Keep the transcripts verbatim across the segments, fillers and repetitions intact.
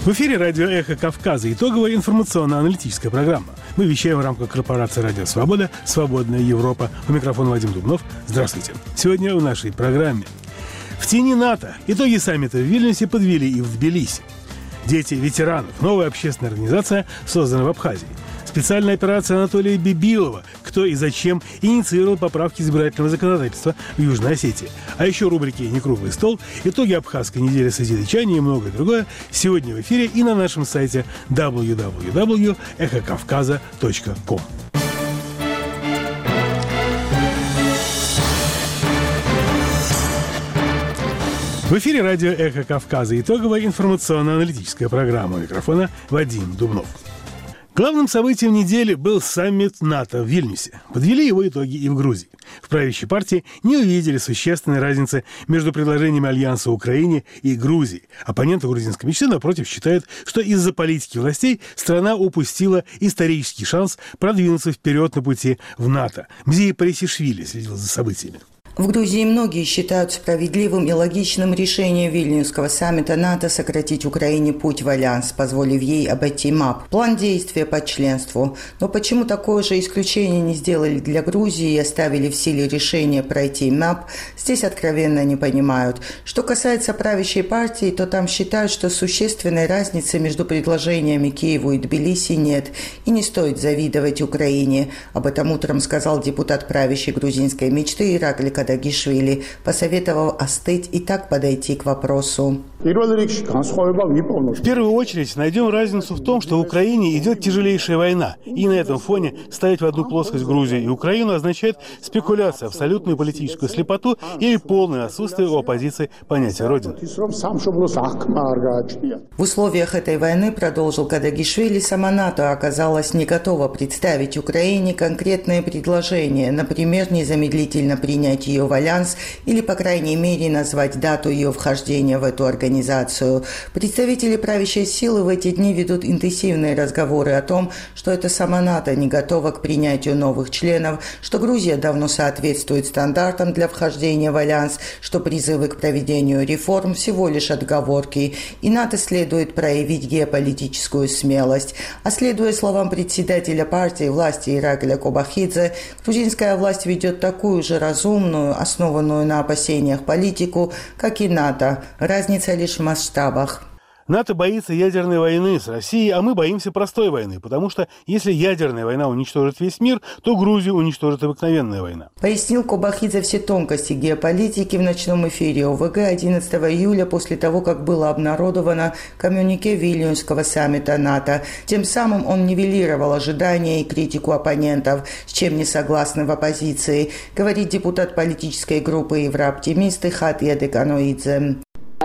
В эфире радио «Эхо Кавказа» итоговая информационно-аналитическая программа. Мы вещаем в рамках корпорации «Радио Свобода», «Свободная Европа». У микрофона Вадим Дубнов. Здравствуйте. Сегодня в нашей программе. В тени НАТО. Итоги саммита в Вильнюсе подвели и в Тбилиси. Дети ветеранов. Новая общественная организация создана в Абхазии. Специальная операция Анатолия Бибилова «Кто и зачем» инициировал поправки избирательного законодательства в Южной Осетии. А еще рубрики «Не круглый стол», итоги абхазской недели созидачания и многое другое сегодня в эфире и на нашем сайте дабл ю дабл ю дабл ю точка эхо кавказа точка ком. В эфире радио «Эхо Кавказа» итоговая информационно-аналитическая программа. У микрофона Вадим Дубнов. Главным событием недели был саммит НАТО в Вильнюсе. Подвели его итоги и в Грузии. В правящей партии не увидели существенной разницы между предложениями Альянса Украине и Грузии. Оппоненты грузинской мечты, напротив, считают, что из-за политики властей страна упустила исторический шанс продвинуться вперед на пути в НАТО. Мзия Парисишвили следил за событиями. В Грузии многие считают справедливым и логичным решение Вильнюсского саммита НАТО сократить Украине путь в альянс, позволив ей обойти МАП, план действия по членству. Но почему такое же исключение не сделали для Грузии и оставили в силе решение пройти МАП, здесь откровенно не понимают. Что касается правящей партии, то там считают, что существенной разницы между предложениями Киеву и Тбилиси нет, и не стоит завидовать Украине. Об этом утром сказал депутат правящей грузинской мечты Иракли Кадагишвили, посоветовал остыть и так подойти к вопросу. В первую очередь найдем разницу в том, что в Украине идет тяжелейшая война. И на этом фоне ставить в одну плоскость Грузию и Украину означает спекуляцию, абсолютную политическую слепоту или полное отсутствие у оппозиции понятия Родины. В условиях этой войны, продолжил Кадагишвили, сама НАТО оказалась не готова представить Украине конкретные предложения, например, незамедлительно принять ее в альянс или, по крайней мере, назвать дату ее вхождения в эту организацию. Представители правящей силы в эти дни ведут интенсивные разговоры о том, что это сама НАТО не готова к принятию новых членов, что Грузия давно соответствует стандартам для вхождения в альянс, что призывы к проведению реформ всего лишь отговорки, и НАТО следует проявить геополитическую смелость. А следуя словам председателя партии власти Иракля Кобахидзе, грузинская власть ведет такую же разумную, основанную на опасениях политику, как и НАТО. Разница лишь в масштабах. НАТО боится ядерной войны с Россией, а мы боимся простой войны, потому что если ядерная война уничтожит весь мир, то Грузию уничтожит обыкновенная война. Пояснил Кобахидзе все тонкости геополитики в ночном эфире ОВГ одиннадцатого июля после того, как было обнародовано коммюнике Вильнюсского саммита НАТО. Тем самым он нивелировал ожидания и критику оппонентов, с чем не согласны в оппозиции, говорит депутат политической группы «Еврооптимисты» Хатия Деканоидзе.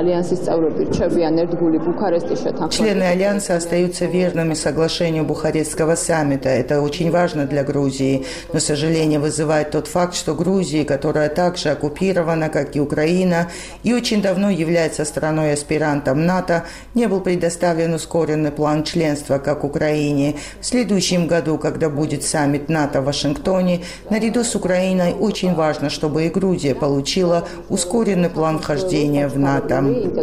Члены Альянса остаются верными соглашению Бухарестского саммита. Это очень важно для Грузии. Но сожаление вызывает тот факт, что Грузия, которая также оккупирована, как и Украина, и очень давно является страной-аспирантом НАТО, не был предоставлен ускоренный план членства, как Украине. В следующем году, когда будет саммит НАТО в Вашингтоне, наряду с Украиной очень важно, чтобы и Грузия получила ускоренный план вхождения в НАТО.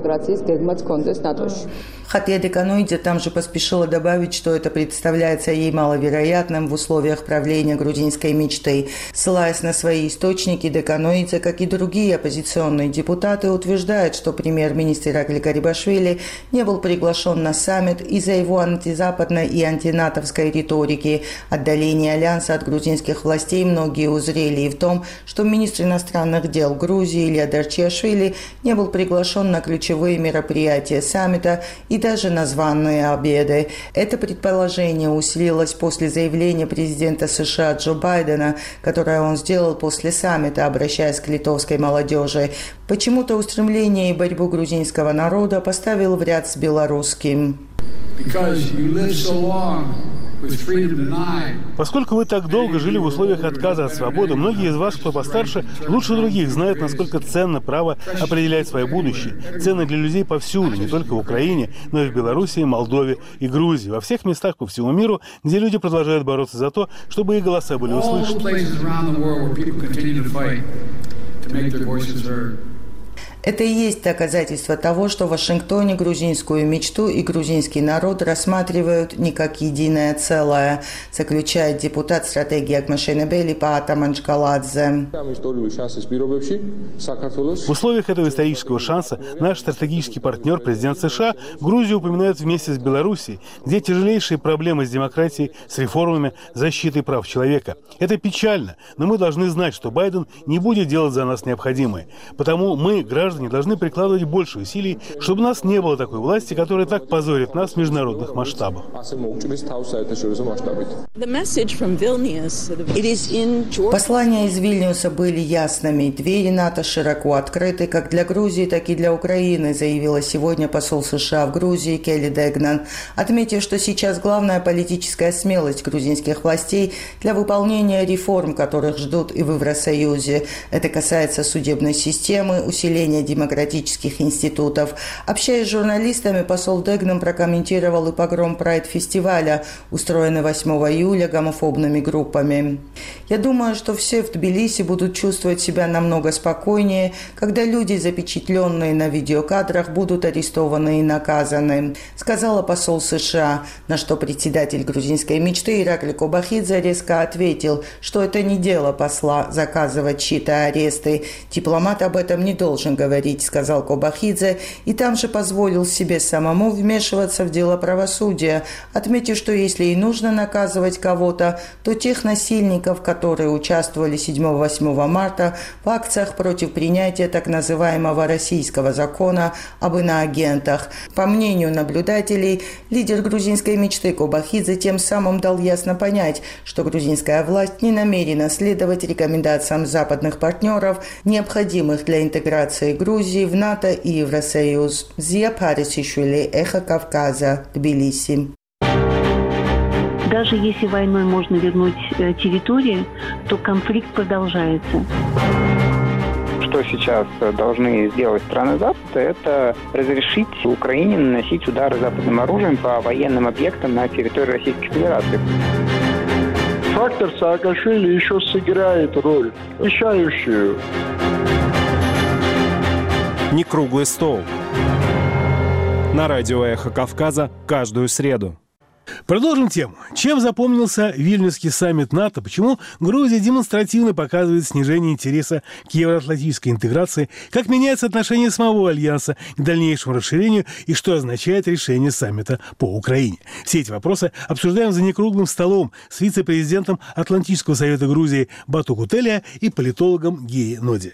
Хатия Деканоидзе там же поспешила добавить, что это представляется ей маловероятным в условиях правления грузинской мечты. Ссылаясь на свои источники, Деканоидзе, как и другие оппозиционные депутаты, утверждает, что премьер-министр Иракли Гарибашвили не был приглашен на саммит из-за его антизападной и антинатовской риторики. Отдаление альянса от грузинских властей многие узрели и в том, что министр иностранных дел Грузии Илья Дарчиашвили не был приглашен на ключевые мероприятия саммита и даже на званые обеды. Это предположение усилилось после заявления президента США Джо Байдена, которое он сделал после саммита, обращаясь к литовской молодежи. Почему-то устремление и борьбу грузинского народа поставил в ряд с белорусским. Поскольку вы так долго жили в условиях отказа от свободы, многие из вас, кто постарше, лучше других знают, насколько ценно право определять свое будущее. Ценно для людей повсюду, не только в Украине, но и в Белоруссии, Молдове и Грузии, во всех местах по всему миру, где люди продолжают бороться за то, чтобы их голоса были услышаны. Это и есть доказательство того, что в Вашингтоне грузинскую мечту и грузинский народ рассматривают не как единое целое, заключает депутат стратегии Акмашенебели Паата Манчкаладзе. В условиях этого исторического шанса наш стратегический партнер, президент США, Грузию упоминает вместе с Белоруссией, где тяжелейшие проблемы с демократией, с реформами, защитой прав человека. Это печально, но мы должны знать, что Байден не будет делать за нас необходимое. Потому мы, граждане, должны прикладывать больше усилий, чтобы у нас не было такой власти, которая так позорит нас в международных масштабах. Послания из Вильнюса были ясными. Двери НАТО широко открыты как для Грузии, так и для Украины, заявила сегодня посол США в Грузии Келли Дегнан, отметив, что сейчас главная политическая смелость грузинских властей для выполнения реформ, которых ждут и в Евросоюзе. Это касается судебной системы, усиления демократических институтов. Общаясь с журналистами, посол Дегнан прокомментировал и погром Прайд-фестиваля, устроенный восьмого июля гомофобными группами. «Я думаю, что все в Тбилиси будут чувствовать себя намного спокойнее, когда люди, запечатленные на видеокадрах, будут арестованы и наказаны», сказала посол США, на что председатель грузинской мечты Иракли Кобахидзе резко ответил, что это не дело посла заказывать чьи-то аресты. «Дипломат об этом не должен говорить», сказал Кобахидзе, и там же позволил себе самому вмешиваться в дело правосудия, отметив, что если и нужно наказывать кого-то, то тех насильников, которые участвовали седьмого-восьмого марта в акциях против принятия так называемого российского закона об иноагентах. По мнению наблюдателей, лидер грузинской мечты Кобахидзе тем самым дал ясно понять, что грузинская власть не намерена следовать рекомендациям западных партнеров, необходимых для интеграции Грузии в НАТО и Евросоюз. Зия Парисишвили, Эхо Кавказа, Тбилиси. Даже если войной можно вернуть территории, то конфликт продолжается. Что сейчас должны сделать страны Запада, это разрешить Украине наносить удары западным оружием по военным объектам на территории Российской Федерации. Фактор Саакашвили еще сыграет роль, решающую. Не круглый стол. На радио «Эхо Кавказа» каждую среду. Продолжим тему. Чем запомнился Вильнюсский саммит НАТО? Почему Грузия демонстративно показывает снижение интереса к евроатлантической интеграции? Как меняется отношение самого Альянса к дальнейшему расширению? И что означает решение саммита по Украине? Все эти вопросы обсуждаем за некруглым столом с вице-президентом Атлантического совета Грузии Бату Кутелия и политологом Геей Ноди.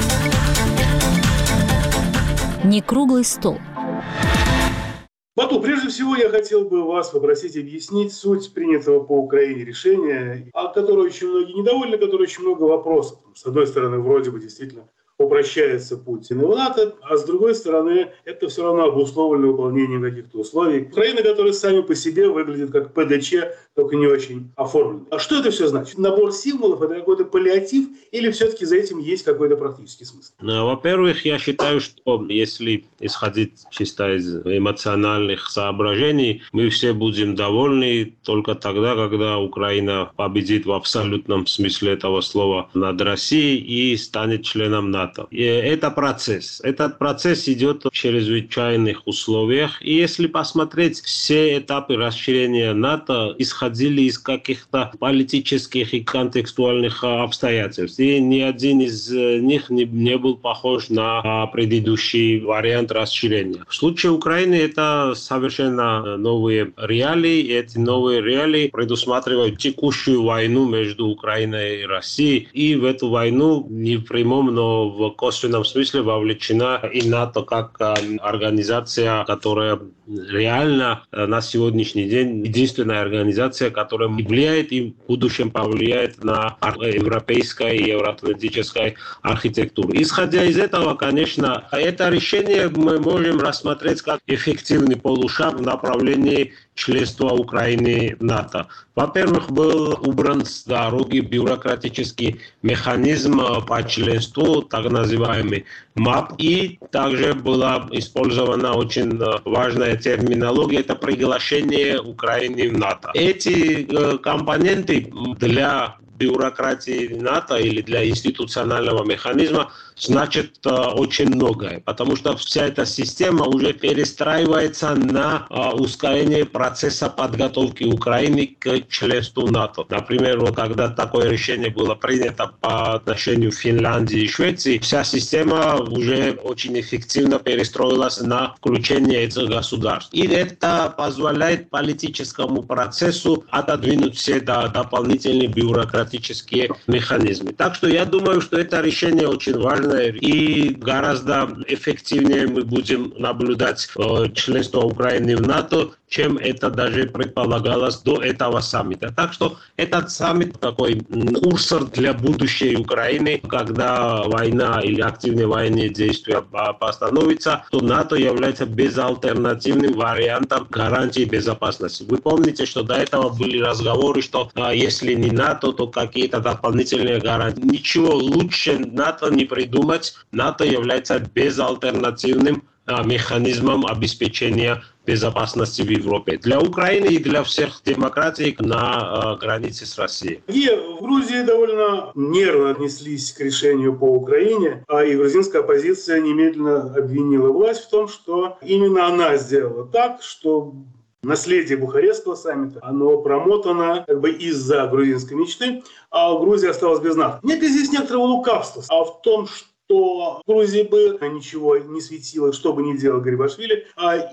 Некруглый стол. Бату, прежде всего я хотел бы вас попросить объяснить суть принятого по Украине решения, от которого очень многие недовольны, которое очень много вопросов. С одной стороны, вроде бы действительно упрощается путь в НАТО, а с другой стороны, это все равно обусловлено выполнением каких-то условий. Украина, которая сами по себе выглядит как ПДЧ, только не очень оформлена. А что это все значит? Набор символов – это какой-то паллиатив или все-таки за этим есть какой-то практический смысл? Во-первых, я считаю, что если исходить чисто из эмоциональных соображений, мы все будем довольны только тогда, когда Украина победит в абсолютном смысле этого слова над Россией и станет членом НАТО. И это процесс. Этот процесс идет в чрезвычайных условиях. И если посмотреть, все этапы расширения НАТО исходили из каких-то политических и контекстуальных обстоятельств. И ни один из них не, не был похож на предыдущий вариант расширения. В случае Украины это совершенно новые реалии. И эти новые реалии предусматривают текущую войну между Украиной и Россией. И в эту войну не в прямом, но в косвенном смысле вовлечена и НАТО как организация, которая реально на сегодняшний день единственная организация, которая влияет и в будущем повлияет на европейской и евроатлантической архитектуру. Исходя из этого, конечно, это решение мы можем рассмотреть как эффективный полушаг в направлении членства Украины в НАТО. Во-первых, был убран с дороги бюрократический механизм по членству, так называемый МАП, и также была использована очень важная терминология, это приглашение Украины в НАТО. Эти компоненты для бюрократии НАТО или для институционального механизма значит очень многое, потому что вся эта система уже перестраивается на ускорение процесса подготовки Украины к членству НАТО. Например, когда такое решение было принято по отношению к Финляндии и Швеции, вся система уже очень эффективно перестроилась на включение этих государств. И это позволяет политическому процессу отодвинуть все дополнительные бюрократические механизмы. Так что я думаю, что это решение очень важное, и гораздо эффективнее мы будем наблюдать членство Украины в НАТО, чем это даже предполагалось до этого саммита. Так что этот саммит такой курсор для будущей Украины, когда война или активные военные действия постановятся, то НАТО является безальтернативным вариантом гарантии безопасности. Вы помните, что до этого были разговоры, что а, если не НАТО, то какие-то дополнительные гарантии. Ничего лучше НАТО не придумать. НАТО является безальтернативным а, механизмом обеспечения безопасности в Европе. Для Украины и для всех демократий на э, границе с Россией. И в Грузии довольно нервно отнеслись к решению по Украине, а и грузинская оппозиция немедленно обвинила власть в том, что именно она сделала так, что наследие Бухарестского саммита, оно промотано как бы из-за грузинской мечты, а Грузия осталась без НАТО. Нет ли здесь некоторого лукавства, а в том, что то в Грузии бы ничего не светило, что бы ни делал Гарибашвили.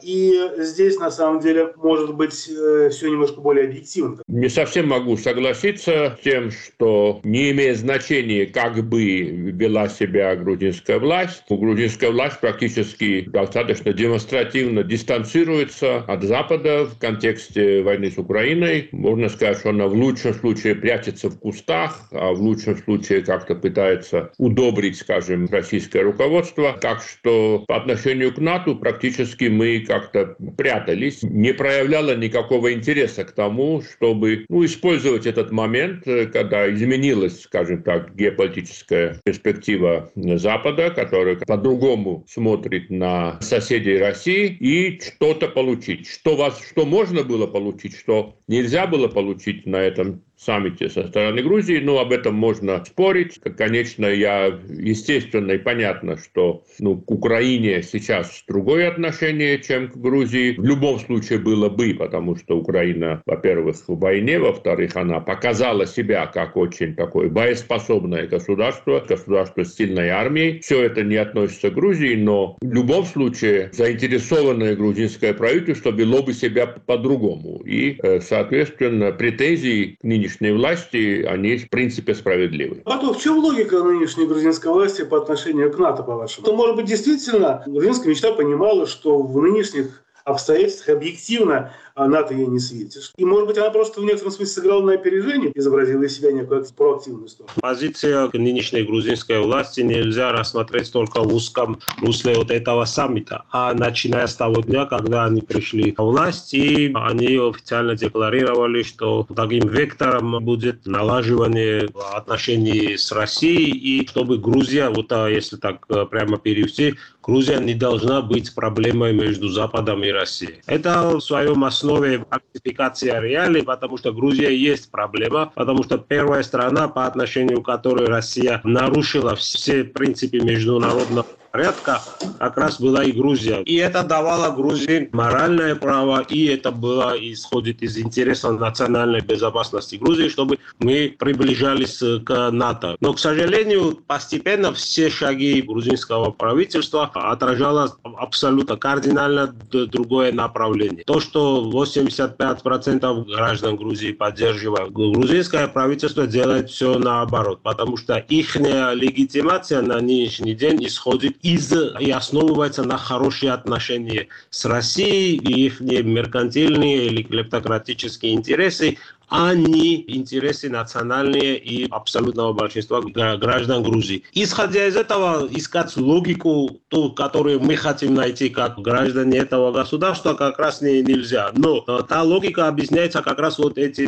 И здесь, на самом деле, может быть, все немножко более объективно. Не совсем могу согласиться с тем, что не имеет значения, как бы вела себя грузинская власть. Грузинская власть практически достаточно демонстративно дистанцируется от Запада в контексте войны с Украиной. Можно сказать, что она в лучшем случае прячется в кустах, а в лучшем случае как-то пытается удобрить, скажем, российское руководство. Так что по отношению к НАТО практически мы как-то прятались. Не проявляло никакого интереса к тому, чтобы ну, использовать этот момент, когда изменилась, скажем так, геополитическая перспектива Запада, который по-другому смотрит на соседей России, и что-то получить. Что, вас, что можно было получить, что нельзя было получить на этом саммите со стороны Грузии, но об этом можно спорить. Конечно, я, естественно и понятно, что ну, к Украине сейчас другое отношение, чем к Грузии. В любом случае было бы, потому что Украина, во-первых, в войне, во-вторых, она показала себя как очень такое боеспособное государство, государство с сильной армией. Все это не относится к Грузии, но в любом случае заинтересованное грузинское правительство вело бы себя по-другому. И, соответственно, претензии к нынешней власти, они в принципе справедливы. А то в чем логика нынешней грузинской власти по отношению к НАТО, по-вашему? То, может быть, действительно грузинская мечта понимала, что в нынешних обстоятельствах объективно НАТО ей не светит. И, может быть, она просто в некотором смысле сыграла на опережение, изобразила из себя некую проактивную сторону. Позиция нынешней грузинской власти нельзя рассмотреть только в узком русле вот этого саммита, а начиная с того дня, когда они пришли в власть, и они официально декларировали, что таким вектором будет налаживание отношений с Россией, и чтобы Грузия, вот если так прямо перевести, Грузия не должна быть проблемой между Западом и Россией. Это в своем основе основе фальсификация реалий, потому что Грузия есть проблема, потому что первая страна, по отношению к которой Россия нарушила все принципы международного порядка, как раз была и Грузия. И это давало Грузии моральное право, и это было исходит из интереса национальной безопасности Грузии, чтобы мы приближались к НАТО. Но, к сожалению, постепенно все шаги грузинского правительства отражало абсолютно кардинально другое направление. То, что восемьдесят пять процентов граждан Грузии поддерживают, грузинское правительство делает все наоборот, потому что их легитимация на нынешний день исходит из и основывается на хорошие отношения с Россией, и их меркантильные или клептократические интересы, а не интересы национальные и абсолютного большинства граждан Грузии. Исходя из этого, искать логику, ту, которую мы хотим найти как граждане этого государства, как раз не, нельзя. Но та логика объясняется как раз вот этими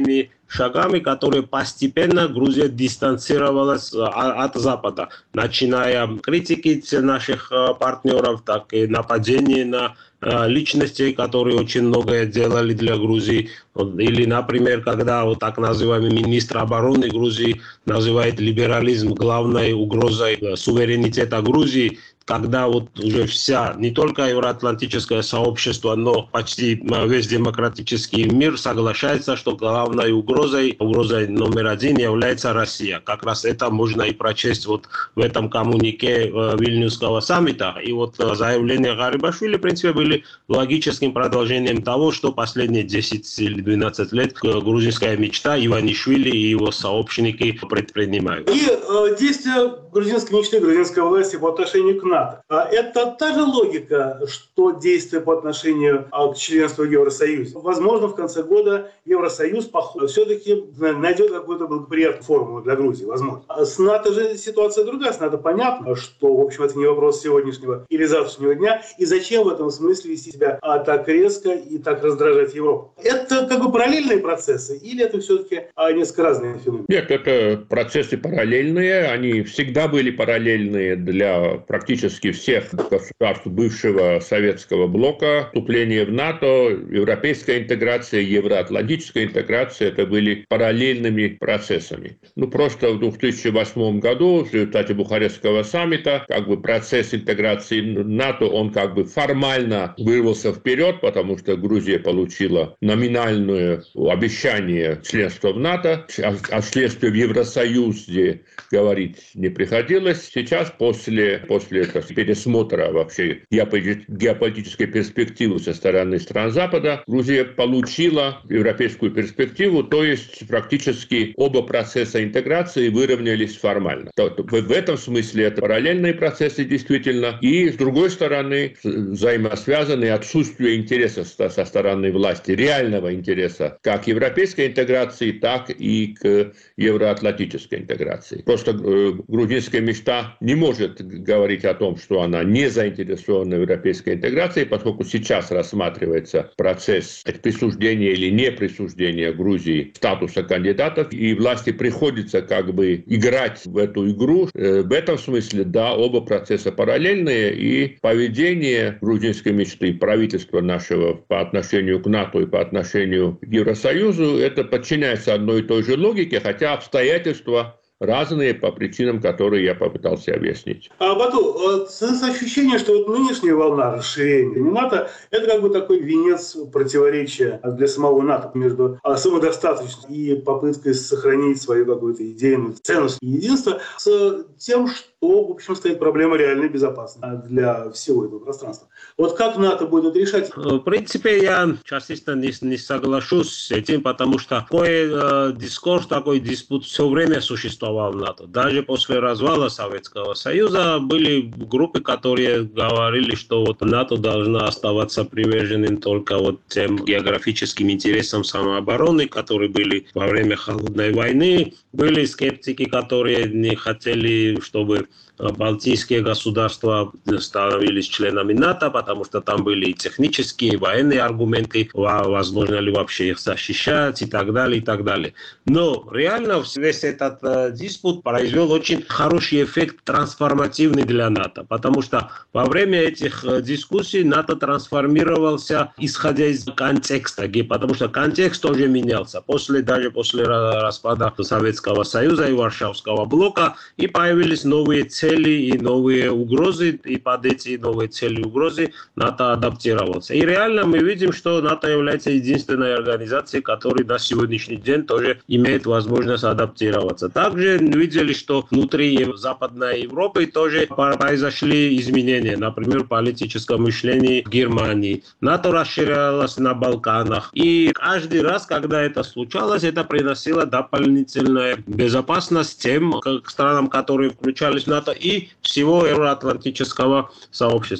шагами, которые постепенно Грузия дистанцировалась от Запада, начиная критики наших партнеров, так и нападения на личностей, которые очень многое делали для Грузии. Или, например, когда вот так называемый министр обороны Грузии называет либерализм главной угрозой суверенитета Грузии, когда вот уже вся, не только евроатлантическое сообщество, но почти весь демократический мир соглашается, что главной угрозой, угрозой номер один является Россия. Как раз это можно и прочесть вот в этом коммунике Вильнюсского саммита. И вот заявления Гарибашвили, в принципе, были логическим продолжением того, что последние десять или двенадцать лет грузинская мечта Иванишвили и его сообщники предпринимают. И э, действия грузинской мечты, грузинской власти по отношению к НАТО. Это та же логика, что действия по отношению к членству в Евросоюзе. Возможно, в конце года Евросоюз все-таки найдет какую-то благоприятную формулу для Грузии. Возможно. С НАТО же ситуация другая. С НАТО понятно, что, в общем, это не вопрос сегодняшнего или завтрашнего дня. И зачем в этом смысле вести себя так резко и так раздражать Европу? Это как бы параллельные процессы или это все-таки несколько разные феномены? Нет, это процессы параллельные. Они всегда были параллельные для практически всех государств бывшего советского блока. Вступление в НАТО, европейская интеграция, евроатлантическая интеграция – это были параллельными процессами. Ну, просто в две тысячи восьмом году в результате Бухарестского саммита как бы процесс интеграции НАТО, он как бы формально вырвался вперед, потому что Грузия получила номинальное обещание членства в НАТО, о членстве в Евросоюзе говорить не приходилось. Сейчас после, после пересмотра вообще геополитической перспективы со стороны стран Запада, Грузия получила европейскую перспективу, то есть практически оба процесса интеграции выровнялись формально. В этом смысле это параллельные процессы действительно, и с другой стороны взаимосвязанные отсутствие интереса со стороны власти, реального интереса как к европейской интеграции, так и к евроатлантической интеграции. Просто грузинская мечта не может говорить о том, что она не заинтересована в европейской интеграции, поскольку сейчас рассматривается процесс присуждения или не присуждения Грузии статуса кандидатов, и власти приходится как бы играть в эту игру. В этом смысле, да, оба процесса параллельные, и поведение грузинской мечты, правительства нашего по отношению к НАТО и по отношению к Евросоюзу, это подчиняется одной и той же логике, хотя обстоятельства разные по причинам, которые я попытался объяснить. А, Бату, ощущение, что вот нынешняя волна расширения НАТО – это как бы такой венец противоречия для самого НАТО между самодостаточностью и попыткой сохранить свою какую-то идейную ценность и единство с тем, что, в общем, стоит проблема реальной безопасности для всего этого пространства. Вот как НАТО будет решать? В принципе, я частично не, не соглашусь с этим, потому что такой э, дискурс, такой диспут все время существовал в НАТО. Даже после развала Советского Союза были группы, которые говорили, что вот НАТО должна оставаться приверженным только вот тем географическим интересам самообороны, которые были во время Холодной войны. Были скептики, которые не хотели, чтобы балтийские государства становились членами НАТО, потому что там были и технические, и военные аргументы, возможно ли вообще их защищать и так далее, и так далее. Но реально весь этот э, диспут произвел очень хороший эффект трансформативный для НАТО, потому что во время этих э, дискуссий НАТО трансформировался, исходя из контекста, потому что контекст тоже менялся, после, даже после распада Советского Союза и Варшавского блока, и появились новые цели и новые угрозы, и под эти новые цели и угрозы НАТО адаптировался. И реально мы видим, что НАТО является единственной организацией, которая на сегодняшний день тоже имеет возможность адаптироваться. Также видели, что внутри Западной Европы тоже произошли изменения, например, в политическом мышлении в Германии. НАТО расширялось на Балканах. И каждый раз, когда это случалось, это приносило дополнительную безопасность тем странам, которые включались в НАТО, и всего евроатлантического сообщества.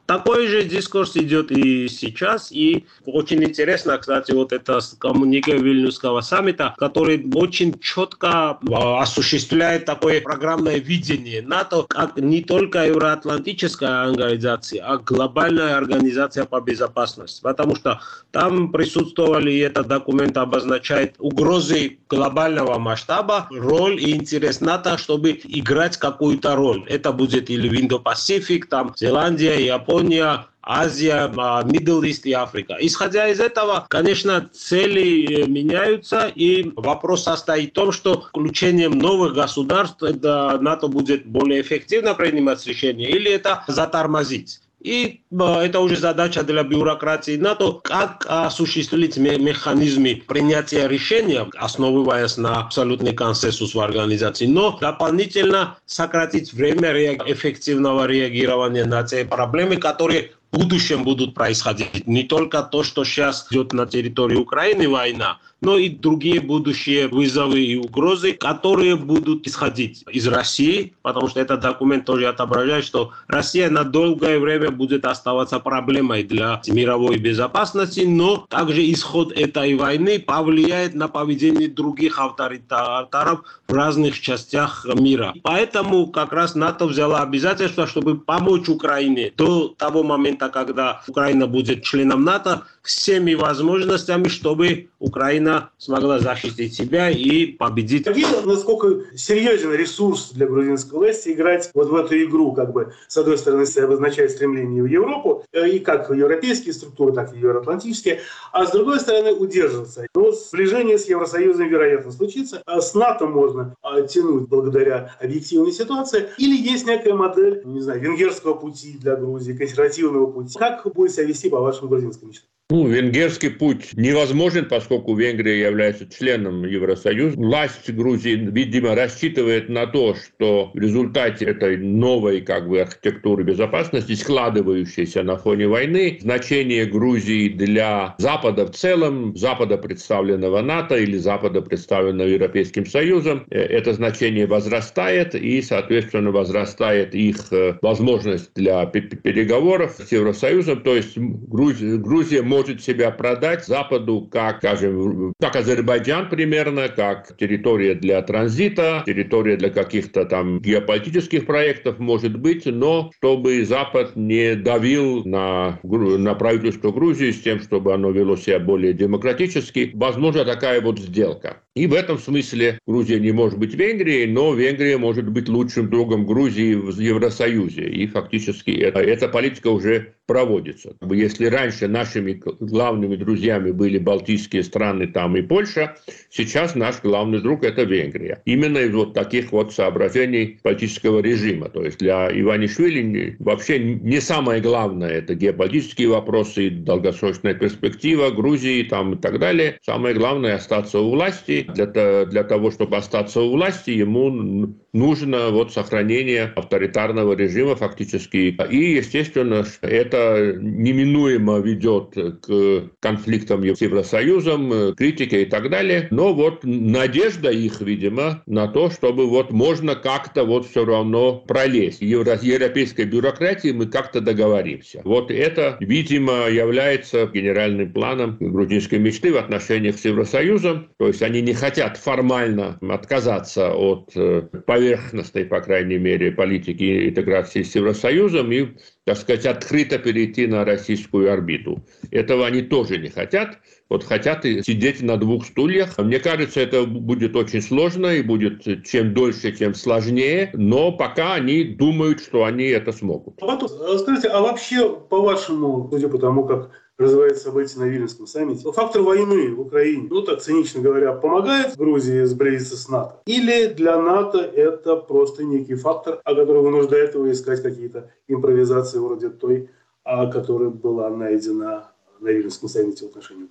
Такой же дискурс идет и сейчас. И очень интересно, кстати, вот это коммунике Вильнюсского саммита, который очень четко осуществляет такое программное видение НАТО как не только евроатлантическая организация, а глобальная организация по безопасности. Потому что там присутствовали, и этот документ обозначает угрозы глобального масштаба, роль и интерес НАТО, чтобы играть какую-то роль. Это будет или Индо-Пасифик, там Зеландия, Япония, Азия, Middle East и Африка. Исходя из этого, конечно, цели меняются, и вопрос состоит в том, что включением новых государств это НАТО будет более эффективно принимать решения, или это затормозить. И это уже задача для бюрократии НАТО, как осуществить механизмы принятия решения, основываясь на абсолютный консенсус в организации, но дополнительно сократить время эффективного реагирования на те проблемы, которые в будущем будут происходить. Не только то, что сейчас идет на территории Украины война, но и другие будущие вызовы и угрозы, которые будут исходить из России, потому что этот документ тоже отображает, что Россия на долгое время будет оставаться проблемой для мировой безопасности, но также исход этой войны повлияет на поведение других авторитаров в разных частях мира. Поэтому как раз НАТО взяла обязательство, чтобы помочь Украине до того момента, когда Украина будет членом НАТО, всеми возможностями, чтобы Украина смогла защитить себя и победить. Видно, насколько серьезен ресурс для грузинской власти играть вот в эту игру, как бы, с одной стороны, обозначает стремление в Европу, и как в европейские структуры, так и в евроатлантические, а с другой стороны удерживаться. Но сближение с Евросоюзом, вероятно, случится. А с НАТО можно тянуть благодаря объективной ситуации. Или есть некая модель, не знаю, венгерского пути для Грузии, консервативного пути. Как будет себя вести по вашим грузинским мечтам? Ну, венгерский путь невозможен, поскольку Венгрия является членом Евросоюза. Власть Грузии, видимо, рассчитывает на то, что в результате этой новой как бы, архитектуры безопасности, складывающейся на фоне войны, значение Грузии для Запада в целом, Запада, представленного НАТО или Запада, представленного Европейским Союзом, это значение возрастает, и, соответственно, возрастает их возможность для переговоров с Евросоюзом. То есть Грузия, Грузия может может себя продать Западу как, скажем, как Азербайджан примерно, как территория для транзита, территория для каких-то там геополитических проектов, может быть, но чтобы Запад не давил на, на правительство Грузии с тем, чтобы оно вело себя более демократически. Возможно, такая вот сделка. И в этом смысле Грузия не может быть Венгрией, но Венгрия может быть лучшим другом Грузии в Евросоюзе. И фактически это, эта политика уже проводится. Если раньше нашими главными друзьями были балтийские страны там и Польша, сейчас наш главный друг – это Венгрия. Именно из вот таких вот соображений политического режима. То есть для Иванишвили вообще не самое главное – это геополитические вопросы, долгосрочная перспектива Грузии там, и так далее. Самое главное – остаться у власти. Для, для того, чтобы остаться у власти, ему нужно вот сохранение авторитарного режима фактически. И, естественно, это неминуемо ведет к конфликтам с Евросоюзом, критике и так далее. Но вот надежда их, видимо, на то, чтобы вот можно как-то вот все равно пролезть. В европейской бюрократии мы как-то договоримся. Вот это, видимо, является генеральным планом грузинской мечты в отношениях с Евросоюзом. То есть они не хотят формально отказаться от поверхностной, по крайней мере, политики интеграции с Евросоюзом и, так сказать, открыто перейти на российскую орбиту. Этого они тоже не хотят. Вот хотят сидеть на двух стульях. Мне кажется, это будет очень сложно и будет чем дольше, тем сложнее. Но пока они думают, что они это смогут. Скажите, а вообще, по-вашему, судя по тому, как развиваются события на Вильнюсском саммите, фактор войны в Украине, ну так цинично говоря, помогает Грузии сблизиться с НАТО? Или для НАТО это просто некий фактор, о котором вынуждает его искать какие-то импровизации вроде той, которая была найдена на Вильнюсском саммите в отношении Украины?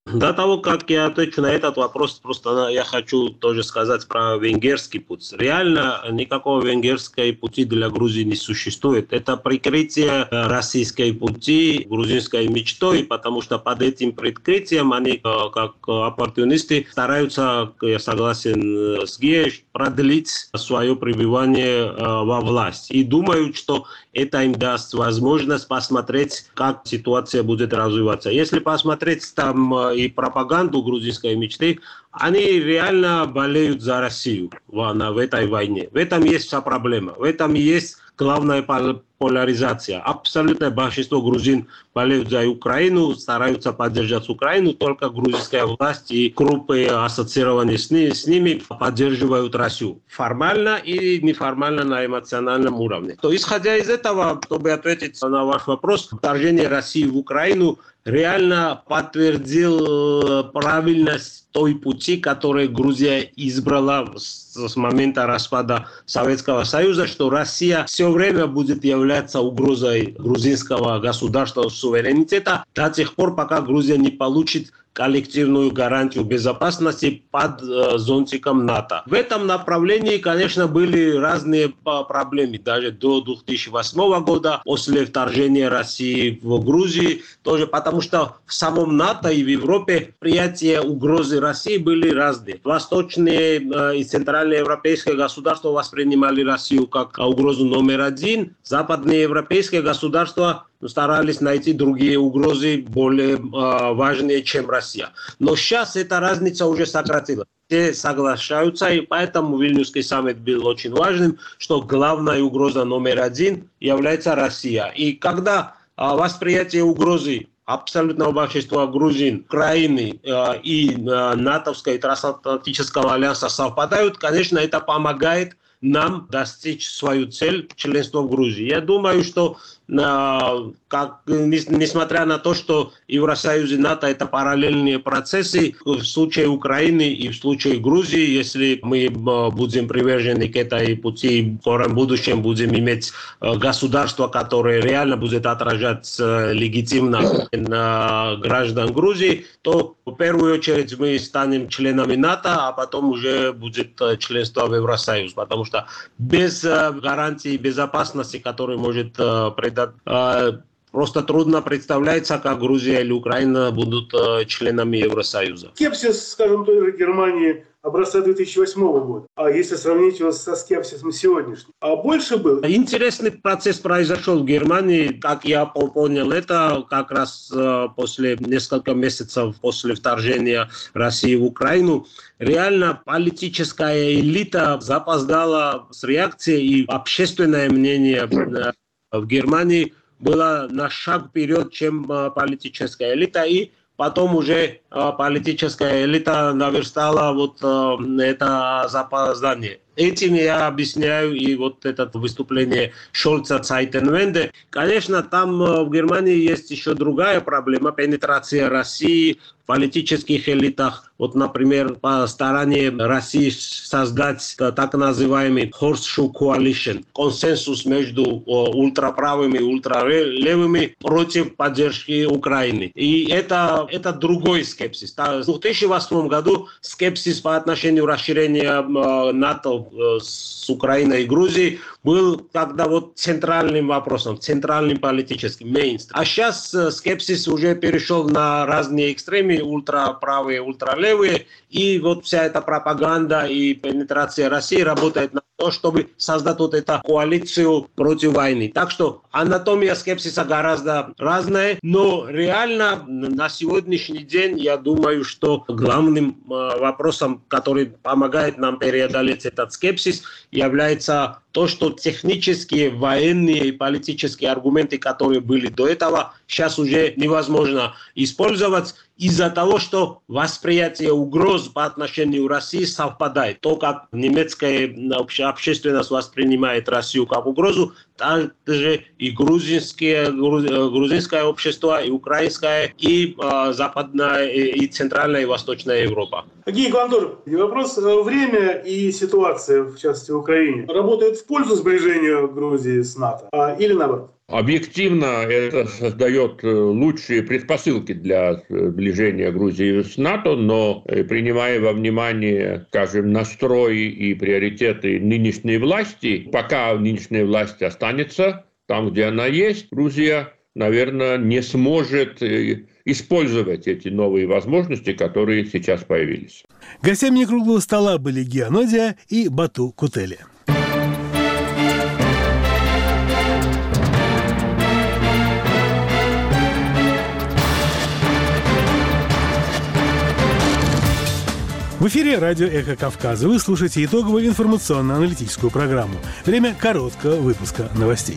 До того, как я отвечу на этот вопрос, просто я хочу тоже сказать про венгерский путь. Реально никакого венгерского пути для Грузии не существует. Это прикрытие российской пути, грузинской мечтой, потому что под этим прикрытием они, как оппортунисты, стараются, я согласен с Геей, продлить свое пребывание во власти. И думают, что это им даст возможность посмотреть, как ситуация будет развиваться. Если посмотреть там и пропаганду грузинской мечты, они реально болеют за Россию в, в этой войне. В этом есть вся проблема. В этом есть главная поляризация. Абсолютное большинство грузин болеют за Украину, стараются поддержать Украину, только грузинская власть и группы, ассоциированные с, ними, с ними, поддерживают Россию. Формально и неформально на эмоциональном уровне. То, исходя из этого, чтобы ответить на ваш вопрос, вторжение России в Украину реально подтвердил правильность той пути, которую Грузия избрала с, с момента распада Советского Союза, что Россия все время будет являться угрозой грузинского государства суверенитета до тех пор, пока Грузия не получит коллективную гарантию безопасности под э, зонтиком НАТО. В этом направлении, конечно, были разные проблемы. Даже до две тысячи восьмого года, после вторжения России в Грузию, тоже потому что в самом НАТО и в Европе приятия угрозы России были разные. Восточные э, и центральные европейские государства воспринимали Россию как угрозу номер один. Западные европейские государства старались найти другие угрозы, более э, важные, чем Россия. Но сейчас эта разница уже сократилась. Все соглашаются, и поэтому Вильнюсский саммит был очень важным, что главная угроза номер один является Россия. И когда э, восприятие угрозы абсолютного большинства грузин, Украины э, и э, натовского и трансатлантического альянса совпадают, конечно, это помогает нам достичь свою цель членства в Грузии. Я думаю, что э, как, несмотря на то, что Евросоюз и НАТО это параллельные процессы, в случае Украины и в случае Грузии, если мы будем привержены к этой пути, в скором будущем будем иметь государство, которое реально будет отражать легитимно на граждан Грузии, то в первую очередь мы станем членами НАТО, а потом уже будет членство в Евросоюз, потому что без гарантии безопасности, которую может придать, просто трудно представляется, как Грузия или Украина будут членами Евросоюза. Скепсис, скажем, той же Германии образца две тысячи восьмого года, а если сравнить его со скепсисом сегодняшним, а больше был? Интересный процесс произошел в Германии, как я понял, это как раз после нескольких месяцев после вторжения России в Украину. Реально политическая элита запоздала с реакцией, и общественное мнение в Германии было на шаг вперед, чем политическая элита, и потом уже политическая элита наверстала вот это запоздание. Этим я объясняю и вот это выступление Шольца Цайтенвенде. Конечно, там в Германии есть еще другая проблема – пенетрация России в политических элитах. Вот, например, по стороне России создать так называемый Horseshoe Coalition – консенсус между ультраправыми и ультралевыми против поддержки Украины. И это, это другой скепсис. В две тысячи восьмом году скепсис по отношению расширения НАТО с Украиной и Грузией был тогда вот центральным вопросом, центральным политическим, мейнстрим. А сейчас скепсис уже перешел на разные экстремы, ультраправые, ультралевые, и вот вся эта пропаганда и пенетрация России работает на то, чтобы создать вот эту коалицию против войны. Так что анатомия скепсиса гораздо разная, но реально на сегодняшний день я думаю, что главным вопросом, который помогает нам преодолеть этот скепсис, является то, что технические, военные и политические аргументы, которые были до этого, сейчас уже невозможно использовать из-за того, что восприятие угроз по отношению к России совпадает. То, как немецкая общественность воспринимает Россию как угрозу, также и грузинское, грузинское общество, и украинское, и э, западная, и центральная, и восточная Европа. Гея, к вам тоже вопрос. Время и ситуация, в частности, в Украине, работают в пользу сближения Грузии с НАТО, а, или наоборот? Объективно это создает лучшие предпосылки для сближения Грузии с НАТО, но принимая во внимание, скажем, настрои и приоритеты нынешней власти, пока нынешняя власть останется там, где она есть, Грузия, наверное, не сможет использовать эти новые возможности, которые сейчас появились. Гостями некруглого стола были Гия Нодия и Бату Кутели. В эфире радио «Эхо Кавказа». Вы слушаете итоговую информационно-аналитическую программу. Время короткого выпуска новостей.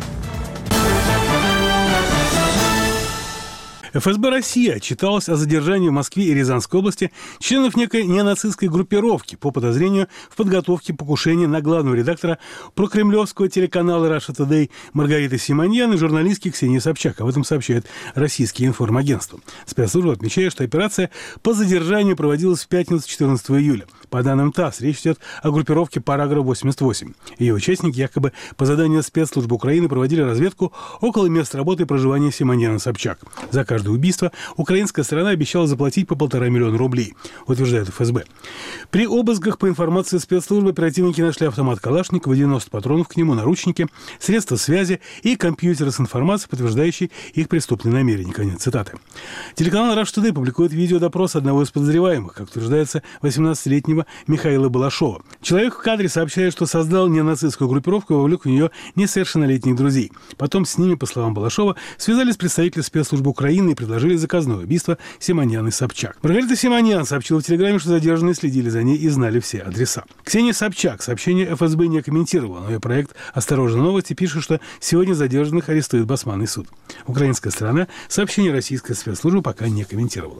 эф эс бэ России отчиталась о задержании в Москве и Рязанской области членов некой ненацистской группировки по подозрению в подготовке покушения на главного редактора прокремлевского телеканала Russia Today Маргариты Симоньян и журналистки Ксении Собчак. Об этом сообщает российские информагентства. Спецслужба отмечает, что операция по задержанию проводилась в пятницу четырнадцатого июля. По данным ТАСС, речь идет о группировке «Параграф восемьдесят восемь». Ее участники якобы по заданию спецслужб Украины проводили разведку около места работы и проживания Симоньян и Собчак. За каждое убийство украинская сторона обещала заплатить по полтора миллиона рублей, утверждает эф эс бэ. При обысках, по информации спецслужбы, оперативники нашли автомат Калашникова, девяносто патронов к нему, наручники, средства связи и компьютеры с информацией, подтверждающей их преступные намерения. Конец цитаты. Телеканал Russia Today публикует видеодопрос одного из подозреваемых, как утверждается, восемнадцатилетнего Михаила Балашова. Человек в кадре сообщает, что создал ненацистскую группировку и вовлек в нее несовершеннолетних друзей. Потом с ними, по словам Балашова, связались представители спецслужб Украины и предложили заказное убийство Симоньян и Собчак. Маргарита Симоньян сообщила в Телеграме, что задержанные следили за ней и знали все адреса. Ксения Собчак сообщение эф эс бэ не комментировала, но ее проект «Осторожно, новости» пишет, что сегодня задержанных арестует Басманный суд. Украинская сторона сообщение российской спецслужбы пока не комментировала.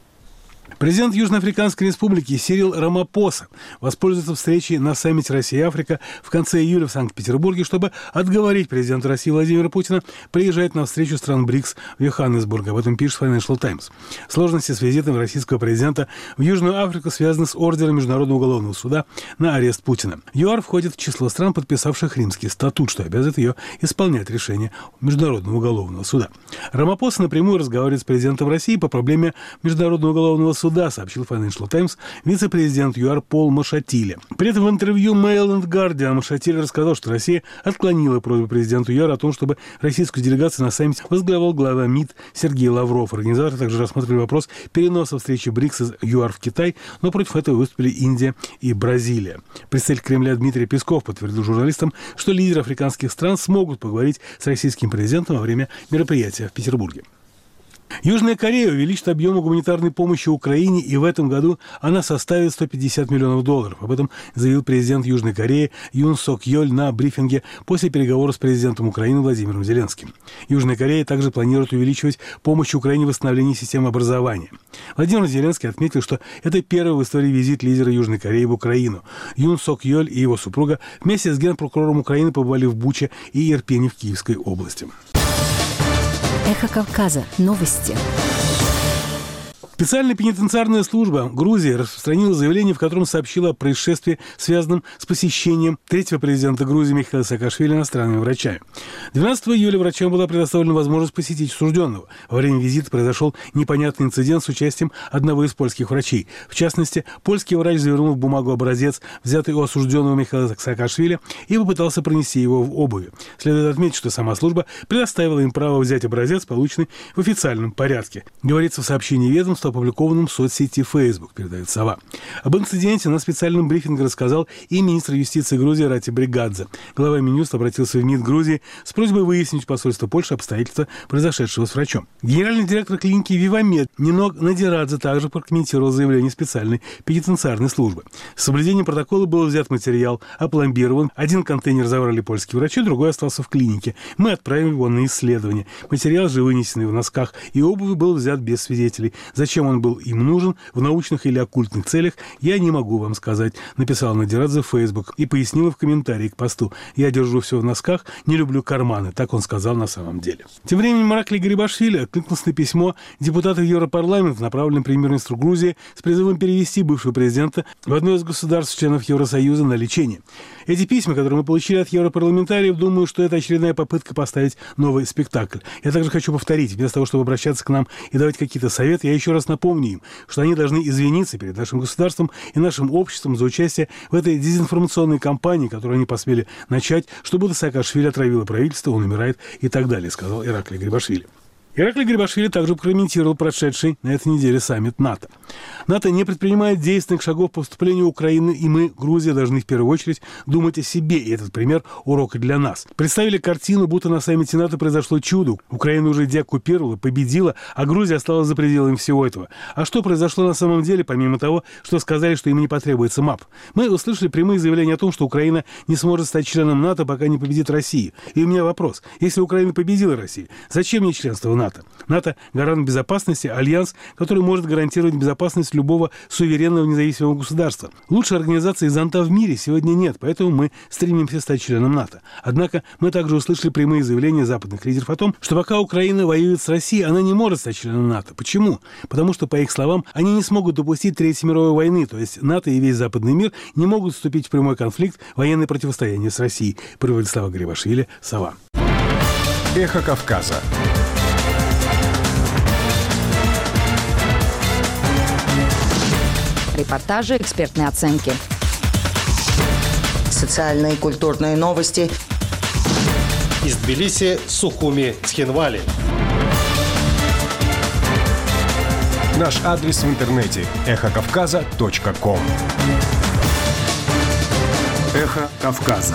Президент Южноафриканской республики Сирил Рамапоса воспользуется встречей на саммите Россия-Африка в конце июля в Санкт-Петербурге, чтобы отговорить президента России Владимира Путина приезжать на встречу стран БРИКС в Йоханнесбург. Об этом пишет Financial Times. Сложности с визитом российского президента в Южную Африку связаны с ордером Международного уголовного суда на арест Путина. ЮАР входит в число стран, подписавших Римский статут, что обязывает ее исполнять решение Международного уголовного суда. Рамапоса напрямую разговаривает с президентом России по проблеме Международного уголовного суда, сообщил Financial Times вице-президент ЮАР Пол Машатиле. При этом в интервью Mail and Guardian Машатиле рассказал, что Россия отклонила просьбу президента ЮАР о том, чтобы российскую делегацию на саммите возглавлял глава МИД Сергей Лавров. Организаторы также рассмотрели вопрос переноса встречи БРИКС из ЮАР в Китай, но против этого выступили Индия и Бразилия. Представитель Кремля Дмитрий Песков подтвердил журналистам, что лидеры африканских стран смогут поговорить с российским президентом во время мероприятия в Петербурге. Южная Корея увеличит объемы гуманитарной помощи Украине, и в этом году она составит сто пятьдесят миллионов долларов. Об этом заявил президент Южной Кореи Юн Сок Йоль на брифинге после переговоров с президентом Украины Владимиром Зеленским. Южная Корея также планирует увеличивать помощь Украине в восстановлении системы образования. Владимир Зеленский отметил, что это первый в истории визит лидера Южной Кореи в Украину. Юн Сок Йоль и его супруга вместе с генпрокурором Украины побывали в Буче и Ирпене в Киевской области. Эхо Кавказа. Новости. Специальная пенитенциарная служба Грузии распространила заявление, в котором сообщила о происшествии, связанном с посещением третьего президента Грузии Михаила Саакашвили иностранными врачами. двенадцатого июля врачам была предоставлена возможность посетить осужденного. Во время визита произошел непонятный инцидент с участием одного из польских врачей. В частности, польский врач завернул в бумагу образец, взятый у осужденного Михаила Саакашвили, и попытался пронести его в обуви. Следует отметить, что сама служба предоставила им право взять образец, полученный в официальном порядке. Говорится в сообщении ведомства, опубликованном в соцсети Facebook, передает «Сова». Об инциденте на специальном брифинге рассказал и министр юстиции Грузии Рати Бригадзе. Глава Минюста обратился в МИД Грузии с просьбой выяснить посольство Польши обстоятельства произошедшего с врачом. Генеральный директор клиники «Вивамед» Нинок Надирадзе также прокомментировал заявление специальной пенитенциарной службы. С соблюдением протокола был взят материал, опломбирован. Один контейнер забрали польские врачи, другой остался в клинике. Мы отправим его на исследование. Материал же, вынесенный в носках и обуви, был взят без свидетелей. Зачем Зачем он был им нужен в научных или оккультных целях, я не могу вам сказать, написала Надирадзе в Facebook и пояснила в комментарии к посту. Я держу все в носках, не люблю карманы, так он сказал на самом деле. Тем временем Иракли Гарибашвили откликнулся на письмо депутата в Европарламент, направленное премьер-министру Грузии с призывом перевести бывшего президента в одно из государств-членов Евросоюза на лечение. Эти письма, которые мы получили от европарламентариев, думаю, что это очередная попытка поставить новый спектакль. Я также хочу повторить, вместо того, чтобы обращаться к нам и давать какие-то советы, я еще раз напомню им, что они должны извиниться перед нашим государством и нашим обществом за участие в этой дезинформационной кампании, которую они посмели начать, что будто Саакашвили отравило правительство, он умирает и так далее, сказал Иракли Гарибашвили. Иракли Гарибашвили также прокомментировал прошедший на этой неделе саммит НАТО. НАТО не предпринимает действенных шагов по вступлению Украины, и мы, Грузия, должны в первую очередь думать о себе, и этот пример – урок и для нас. Представили картину, будто на саммите НАТО произошло чудо. Украина уже деоккупировала, победила, а Грузия осталась за пределами всего этого. А что произошло на самом деле, помимо того, что сказали, что им не потребуется МАП? Мы услышали прямые заявления о том, что Украина не сможет стать членом НАТО, пока не победит Россию. И у меня вопрос. Если Украина победила Россию, зачем ей членство в НАТО? НАТО. НАТО – гарант безопасности, альянс, который может гарантировать безопасность любого суверенного независимого государства. Лучшей организации зонта в мире сегодня нет, поэтому мы стремимся стать членом НАТО. Однако мы также услышали прямые заявления западных лидеров о том, что пока Украина воюет с Россией, она не может стать членом НАТО. Почему? Потому что, по их словам, они не смогут допустить Третьей мировой войны, то есть НАТО и весь западный мир не могут вступить в прямой конфликт, военное противостояние с Россией. Приводит слова Гарибашвили, Сова. Эхо Кавказа. Репортажи, экспертные оценки. Социальные и культурные новости. Из Тбилиси, Сухуми, Цхинвали. Наш адрес в интернете – эхо кавказа точка ком. Эхо Кавказа.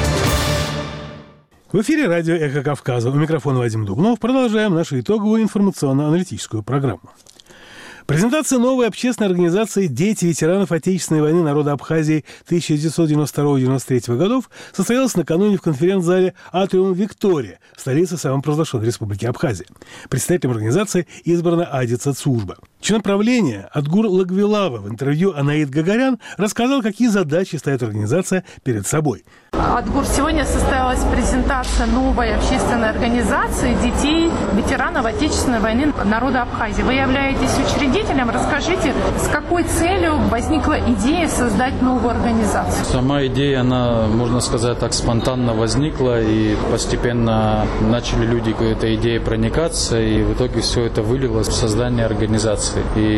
В эфире радио «Эхо Кавказа». У микрофона Вадим Дугнов. Продолжаем нашу итоговую информационно-аналитическую программу. Презентация новой общественной организации «Дети ветеранов Отечественной войны народа Абхазии тысяча девятьсот девяносто второго — девяносто третьего годов» состоялась накануне в конференц-зале «Атриум Виктория» в столице самопровозглашенной Республики Абхазия. Представителем организации избрана Ади Цацужба. Член правления Адгур Лагвилава в интервью Анаид Гагарян рассказал, какие задачи ставит организация перед собой. Адгур, сегодня состоялась презентация новой общественной организации детей ветеранов Отечественной войны народа Абхазии. Вы являетесь учредителем. Расскажите, с какой целью возникла идея создать новую организацию? Сама идея, она, можно сказать так, спонтанно возникла, и постепенно начали люди к этой идее проникаться, и в итоге все это вылилось в создание организации.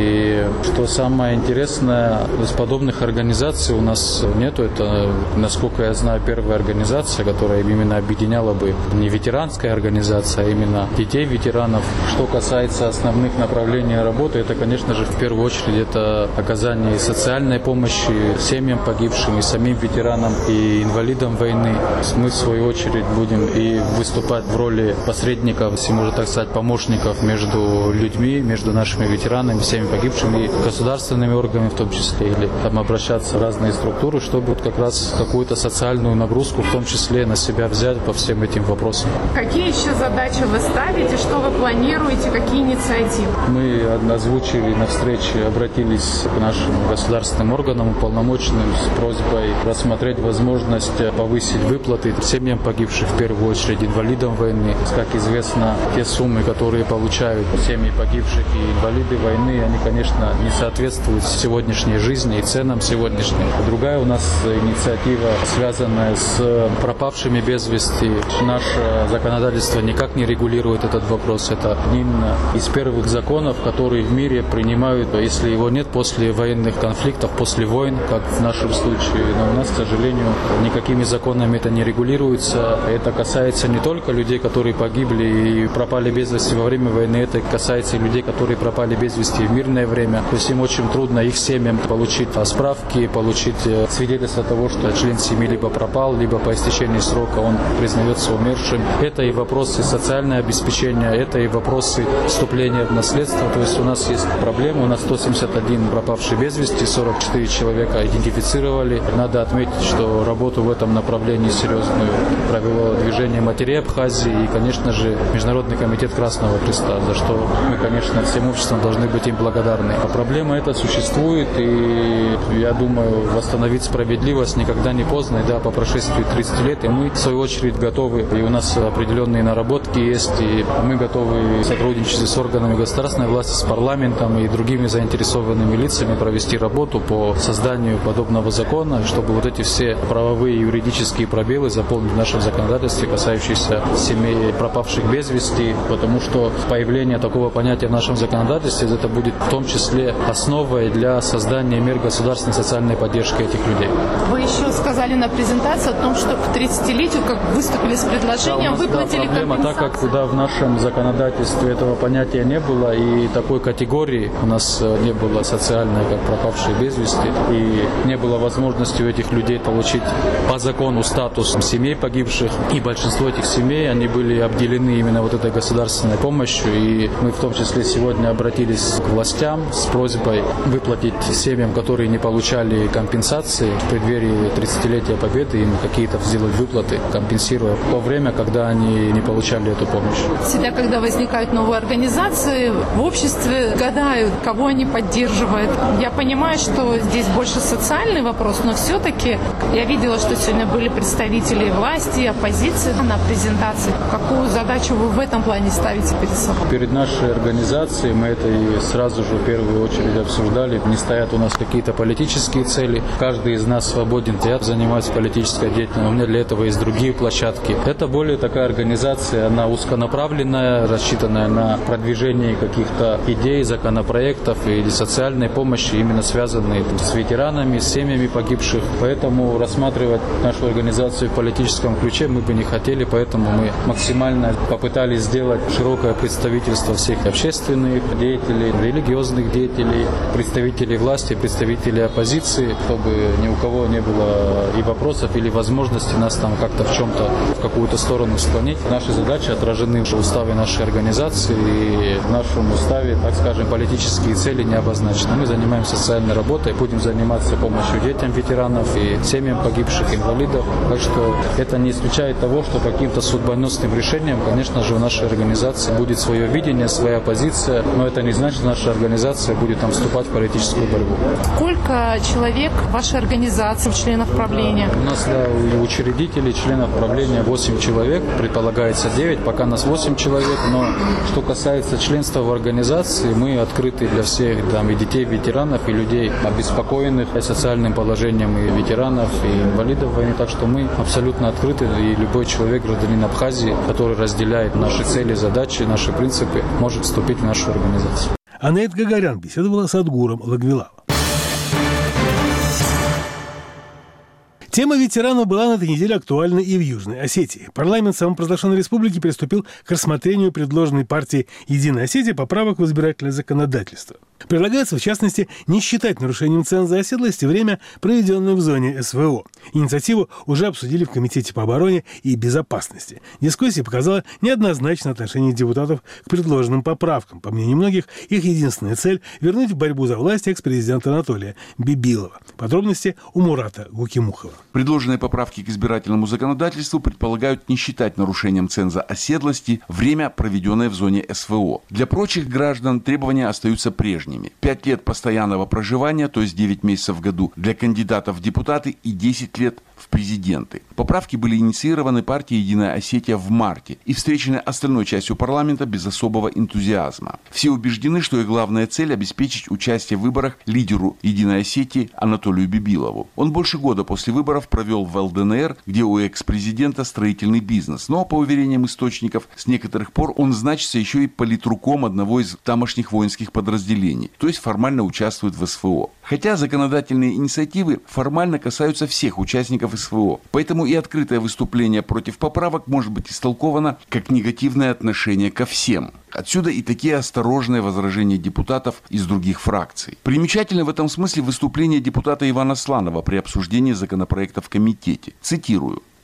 И что самое интересное, из подобных организаций у нас нету. Это, насколько я знаю, первая организация, которая именно объединяла бы не ветеранская организация, а именно детей ветеранов. Что касается основных направлений работы, это, конечно же, в первую очередь это оказание социальной помощи семьям погибшим, и самим ветеранам, и инвалидам войны. Мы, в свою очередь, будем и выступать в роли посредников, если можно так сказать, помощников между людьми, между нашими ветеранами, всеми погибшими, и государственными органами в том числе, или там обращаться в разные структуры, чтобы вот как раз какую-то социальную нагрузку в том числе на себя взять по всем этим вопросам. Какие еще задачи вы ставите, что вы планируете, какие инициативы? Мы озвучили на встрече, обратились к нашим государственным органам, уполномоченным с просьбой рассмотреть возможность повысить выплаты семьям погибших, в первую очередь инвалидам войны. Как известно, те суммы, которые получают семьи погибших и инвалиды войны, они, конечно, не соответствуют сегодняшней жизни и ценам сегодняшним. Другая у нас инициатива, связанная с пропавшими без вести. Наше законодательство никак не регулирует этот вопрос. Это один из первых законов, которые в мире принимают, если его нет после военных конфликтов, после войн, как в нашем случае. Но у нас, к сожалению, никакими законами это не регулируется. Это касается не только людей, которые погибли и пропали без вести во время войны, это касается и людей, которые пропали без вести в мирное время. То есть им очень трудно, их семьям, получить справки, получить свидетельство того, что член семьи либо пропал, либо по истечении срока он признается умершим. Это и вопросы социального обеспечения, это и вопросы вступления в наследство. То есть у нас есть проблемы. У нас сто семьдесят один пропавший без вести, сорок четыре человека идентифицировали. Надо отметить, что работу в этом направлении серьезную провело движение матерей Абхазии и, конечно же, Международный комитет Красного Креста, за что мы, конечно, всем обществом должны быть им благодарны. А проблема эта существует, и я думаю, восстановить справедливость никогда не поздно, и да, по прошествии тридцати лет, и мы, в свою очередь, готовы, и у нас определенные наработки есть, и мы готовы сотрудничать с органами государственной власти, с парламентом и другими заинтересованными лицами провести работу по созданию подобного закона, чтобы вот эти все правовые и юридические пробелы заполнить в нашем законодательстве, касающиеся семей пропавших без вести, потому что появление такого понятия в нашем законодательстве, это будет в том числе основой для создания мер государственной социальной поддержки этих людей. Вы еще сказали на презентации о том, что к тридцатилетию как выступили с предложением, да, выплатили да, проблема, компенсацию. Так как да, в нашем законодательстве этого понятия не было, и такой категории у нас не было социальной, как пропавшие без вести, и не было возможности у этих людей получить по закону статус семей погибших, и большинство этих семей, они были обделены именно вот этой государственной помощью, и мы в том числе сегодня обратились к властям с просьбой выплатить семьям, которые не получали компенсации в преддверии тридцатилетия Победы, им какие-то сделать выплаты, компенсируя то время, когда они не получали эту помощь. Всегда, когда возникают новые организации, в обществе гадают, кого они поддерживают. Я понимаю, что здесь больше социальный вопрос, но все-таки я видела, что сегодня были представители власти, оппозиции на презентации. Какую задачу вы в этом плане ставите перед собой? Перед нашей организацией мы это и сразу же в первую очередь обсуждали. Не стоят у нас какие-то политические цели. Каждый из нас свободен. Я занимаюсь политической деятельностью, у меня для этого есть другие площадки. Это более такая организация, она узконаправленная, рассчитанная на продвижение каких-то идей, законопроектов или социальной помощи, именно связанные с ветеранами, с семьями погибших. Поэтому рассматривать нашу организацию в политическом ключе мы бы не хотели, поэтому мы максимально попытались сделать широкое представительство всех общественных деятелей, религиозных деятелей, представителей власти, представителей оппозиции, чтобы ни у кого не было и вопросов, или возможности нас там как-то в чем-то, в какую-то сторону склонить. Наши задачи отражены в уставе нашей организации, и в нашем уставе, так скажем, политические цели не обозначены. Мы занимаемся социальной работой, будем заниматься помощью детям ветеранов и семьям погибших, инвалидов. Так что это не исключает того, что каким-то судьбоносным решением, конечно же, у нашей организации будет свое видение, своя позиция, но это не значит, что наша организация будет там вступать в политическую борьбу. Сколько человек в вашей организации, членов правления? У нас для учредителей, членов правления восемь человек, предполагается девять, пока нас восемь человек, но что касается членства в организации, мы открыты для всех, там, и детей ветеранов, и людей, обеспокоенных социальным положением и ветеранов, и инвалидов войны, так что мы абсолютно открыты, и любой человек, гражданин Абхазии, который разделяет наши цели, задачи, наши принципы, может вступить в нашу организацию. Анет Гагарян беседовала с Адгуром Лагвилава. Тема ветеранов была на этой неделе актуальна и в Южной Осетии. Парламент самопровозглашенной республики приступил к рассмотрению предложенной партией «Единая Осетия» поправок в избирательное законодательство. Предлагается, в частности, не считать нарушением ценза оседлости время, проведенное в зоне СВО. Инициативу уже обсудили в Комитете по обороне и безопасности. Дискуссия показала неоднозначное отношение депутатов к предложенным поправкам. По мнению многих, их единственная цель – вернуть в борьбу за власть экс-президента Анатолия Бибилова. Подробности у Мурата Гукимухова. Предложенные поправки к избирательному законодательству предполагают не считать нарушением ценза оседлости время, проведенное в зоне СВО. Для прочих граждан требования остаются прежними. Пять лет постоянного проживания, то есть девять месяцев в году для кандидатов в депутаты и десять лет в президенты. Поправки были инициированы партией «Единая Осетия» в марте и встречены остальной частью парламента без особого энтузиазма. Все убеждены, что их главная цель – обеспечить участие в выборах лидеру «Единой Осетии» Анатолию Бибилову. Он больше года после выборов провел в ЛДНР, где у экс-президента строительный бизнес. Но, по уверениям источников, с некоторых пор он значится еще и политруком одного из тамошних воинских подразделений, то есть формально участвует в СВО. Хотя законодательные инициативы формально касаются всех участников СВО, поэтому и открытое выступление против поправок может быть истолковано как негативное отношение ко всем. Отсюда и такие осторожные возражения депутатов из других фракций. Примечательно в этом смысле выступление депутата Ивана Сланова при обсуждении законопроекта в комитете. Цитирую.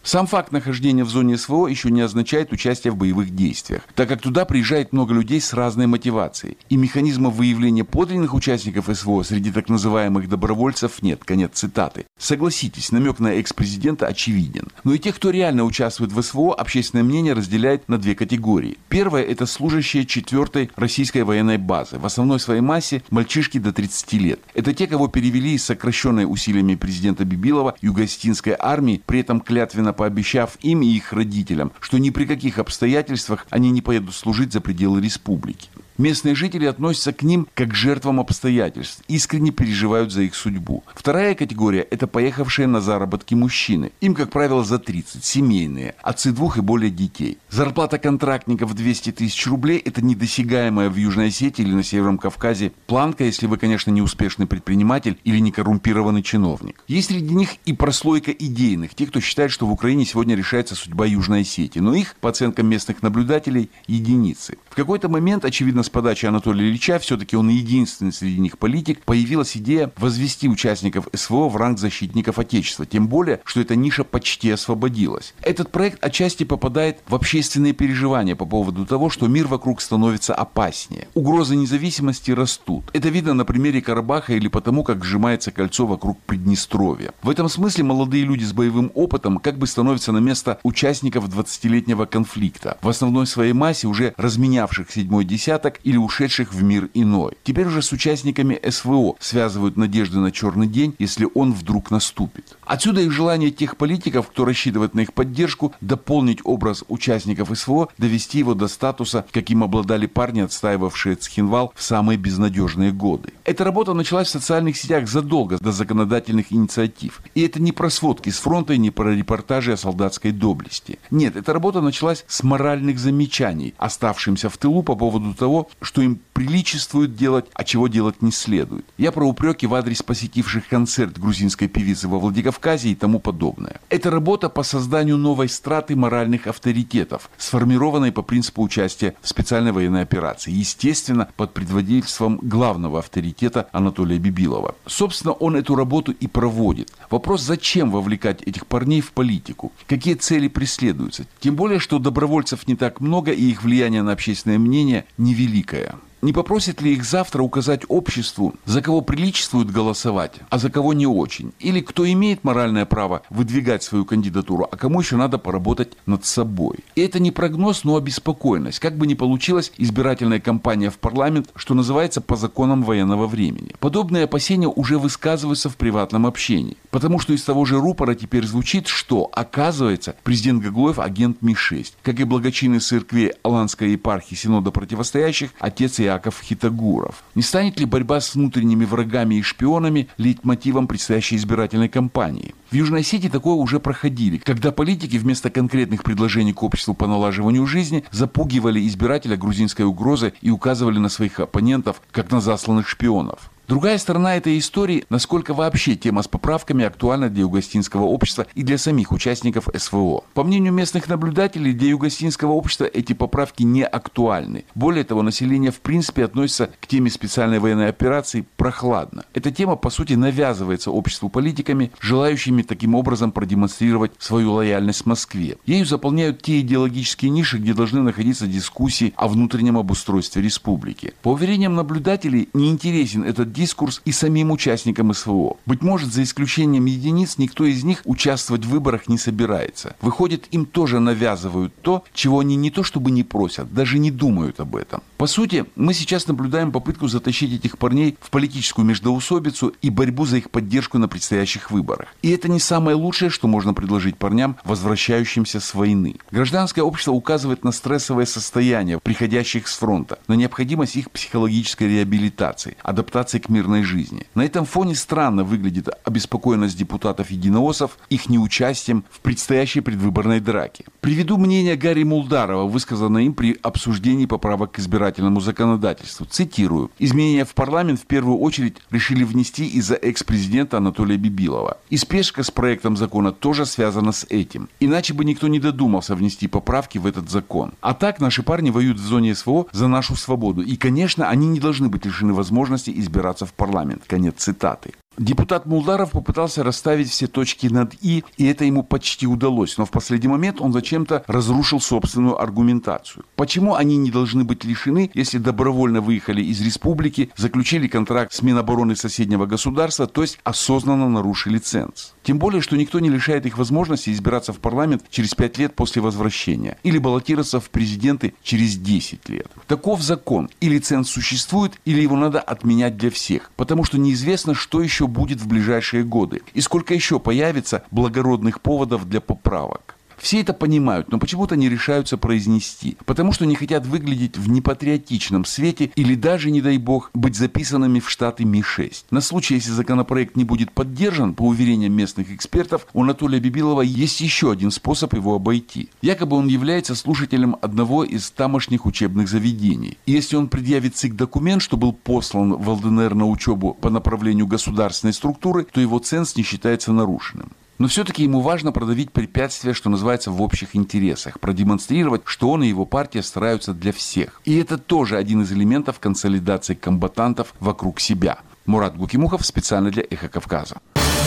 Сам факт нахождения в зоне СВО еще не означает участие в боевых действиях, так как туда приезжает много людей с разной мотивацией. И механизмов выявления подлинных участников СВО среди так называемых добровольцев нет. Конец цитаты. Согласитесь, намек на экс-президента очевиден. Но и тех, кто реально участвует в СВО, общественное мнение разделяет на две категории. Первая – это служащие четвертой российской военной базы. В основной своей массе мальчишки до тридцати лет. Это те, кого перевели из сокращенной усилиями президента Бибилова юго-осетинской армии, при этом клятвенно пообещав им и их родителям, что ни при каких обстоятельствах они не поедут служить за пределы республики. Местные жители относятся к ним как к жертвам обстоятельств, искренне переживают за их судьбу. Вторая категория – это поехавшие на заработки мужчины. Им, как правило, за тридцать, семейные, отцы двух и более детей. Зарплата контрактников двести тысяч рублей – это недосягаемая в Южной Осетии или на Северном Кавказе планка, если вы, конечно, не успешный предприниматель или не коррумпированный чиновник. Есть среди них и прослойка идейных, те, кто считает, что в Украине сегодня решается судьба Южной Осетии. Но их, по оценкам местных наблюдателей, единицы. В какой-то момент, очевидно, с подачи Анатолия Ильича, все-таки он единственный среди них политик, появилась идея возвести участников СВО в ранг защитников Отечества. Тем более, что эта ниша почти освободилась. Этот проект отчасти попадает в общественные переживания по поводу того, что мир вокруг становится опаснее. Угрозы независимости растут. Это видно на примере Карабаха или потому, как сжимается кольцо вокруг Приднестровья. В этом смысле молодые люди с боевым опытом как бы становятся на место участников двадцатилетнего конфликта, в основной своей массе уже разменявших седьмой десяток или ушедших в мир иной. Теперь уже с участниками СВО связывают надежды на черный день, если он вдруг наступит. Отсюда и желание тех политиков, кто рассчитывает на их поддержку, дополнить образ участников СВО, довести его до статуса, каким обладали парни, отстаивавшие Цхинвал в самые безнадежные годы. Эта работа началась в социальных сетях задолго до законодательных инициатив. И это не про сводки с фронта и не про репортажи о солдатской доблести. Нет, эта работа началась с моральных замечаний, оставшимся в тылу по поводу того, что им приличествует делать, а чего делать не следует. Я про упреки в адрес посетивших концерт грузинской певицы во Владикавказе и тому подобное. Это работа по созданию новой страты моральных авторитетов, сформированной по принципу участия в специальной военной операции. Естественно, под предводительством главного авторитета Анатолия Бибилова. Собственно, он эту работу и проводит. Вопрос, зачем вовлекать этих парней в политику? Какие цели преследуются? Тем более, что добровольцев не так много, и их влияние на общественное мнение невеликое. Не попросит ли их завтра указать обществу, за кого приличествует голосовать, а за кого не очень? Или кто имеет моральное право выдвигать свою кандидатуру, а кому еще надо поработать над собой? И это не прогноз, но обеспокоенность. Как бы ни получилась избирательная кампания в парламент, что называется, по законам военного времени. Подобные опасения уже высказываются в приватном общении. Потому что из того же рупора теперь звучит, что, оказывается, президент Гаглоев агент Ми шесть. Как и благочинный церкви Аланской епархии Синода противостоящих, отец Иаков Хитагуров. Не станет ли борьба с внутренними врагами и шпионами лейтмотивом предстоящей избирательной кампании? В Южной Осетии такое уже проходили, когда политики вместо конкретных предложений к обществу по налаживанию жизни запугивали избирателя грузинской угрозой и указывали на своих оппонентов, как на засланных шпионов. Другая сторона этой истории, насколько вообще тема с поправками актуальна для юго-осетинского общества и для самих участников СВО. По мнению местных наблюдателей, для юго-осетинского общества эти поправки не актуальны. Более того, население в принципе относится к теме специальной военной операции прохладно. Эта тема, по сути, навязывается обществу политиками, желающими таким образом продемонстрировать свою лояльность Москве. Ею заполняют те идеологические ниши, где должны находиться дискуссии о внутреннем обустройстве республики. По уверениям наблюдателей, неинтересен этот дискурс и самим участникам СВО. Быть может, за исключением единиц, никто из них участвовать в выборах не собирается. Выходит, им тоже навязывают то, чего они не то чтобы не просят, даже не думают об этом. По сути, мы сейчас наблюдаем попытку затащить этих парней в политическую междоусобицу и борьбу за их поддержку на предстоящих выборах. И это не самое лучшее, что можно предложить парням, возвращающимся с войны. Гражданское общество указывает на стрессовое состояние приходящих с фронта, на необходимость их психологической реабилитации, адаптации к мирной жизни. На этом фоне странно выглядит обеспокоенность депутатов-единоосов их неучастием в предстоящей предвыборной драке. Приведу мнение Гарри Мулдарова, высказанное им при обсуждении поправок к избирательному законодательству. Цитирую. «Изменения в парламент в первую очередь решили внести из-за экс-президента Анатолия Бибилова. И спешка с проектом закона тоже связана с этим. Иначе бы никто не додумался внести поправки в этот закон. А так наши парни воюют в зоне СВО за нашу свободу. И, конечно, они не должны быть лишены возможности избираться в парламент». Конец цитаты. Депутат Мулдаров попытался расставить все точки над «и», и это ему почти удалось, но в последний момент он зачем-то разрушил собственную аргументацию. Почему они не должны быть лишены, если добровольно выехали из республики, заключили контракт с Минобороны соседнего государства, то есть осознанно нарушили ценз? Тем более, что никто не лишает их возможности избираться в парламент через пять лет после возвращения или баллотироваться в президенты через десять лет. Таков закон. Или ценз существует, или его надо отменять для всех, потому что неизвестно, что еще будет в ближайшие годы и сколько еще появится благородных поводов для поправок. Все это понимают, но почему-то не решаются произнести, потому что не хотят выглядеть в непатриотичном свете или даже, не дай бог, быть записанными в штаты Ми шесть. На случай, если законопроект не будет поддержан, по уверениям местных экспертов, у Анатолия Бибилова есть еще один способ его обойти. Якобы он является слушателем одного из тамошних учебных заведений. И если он предъявит ЦИК документ, что был послан в эл дэ эн эр на учебу по направлению государственной структуры, то его ценз не считается нарушенным. Но все-таки ему важно продавить препятствия, что называется, в общих интересах, продемонстрировать, что он и его партия стараются для всех. И это тоже один из элементов консолидации комбатантов вокруг себя. Мурат Гукимухов специально для «Эхо Кавказа».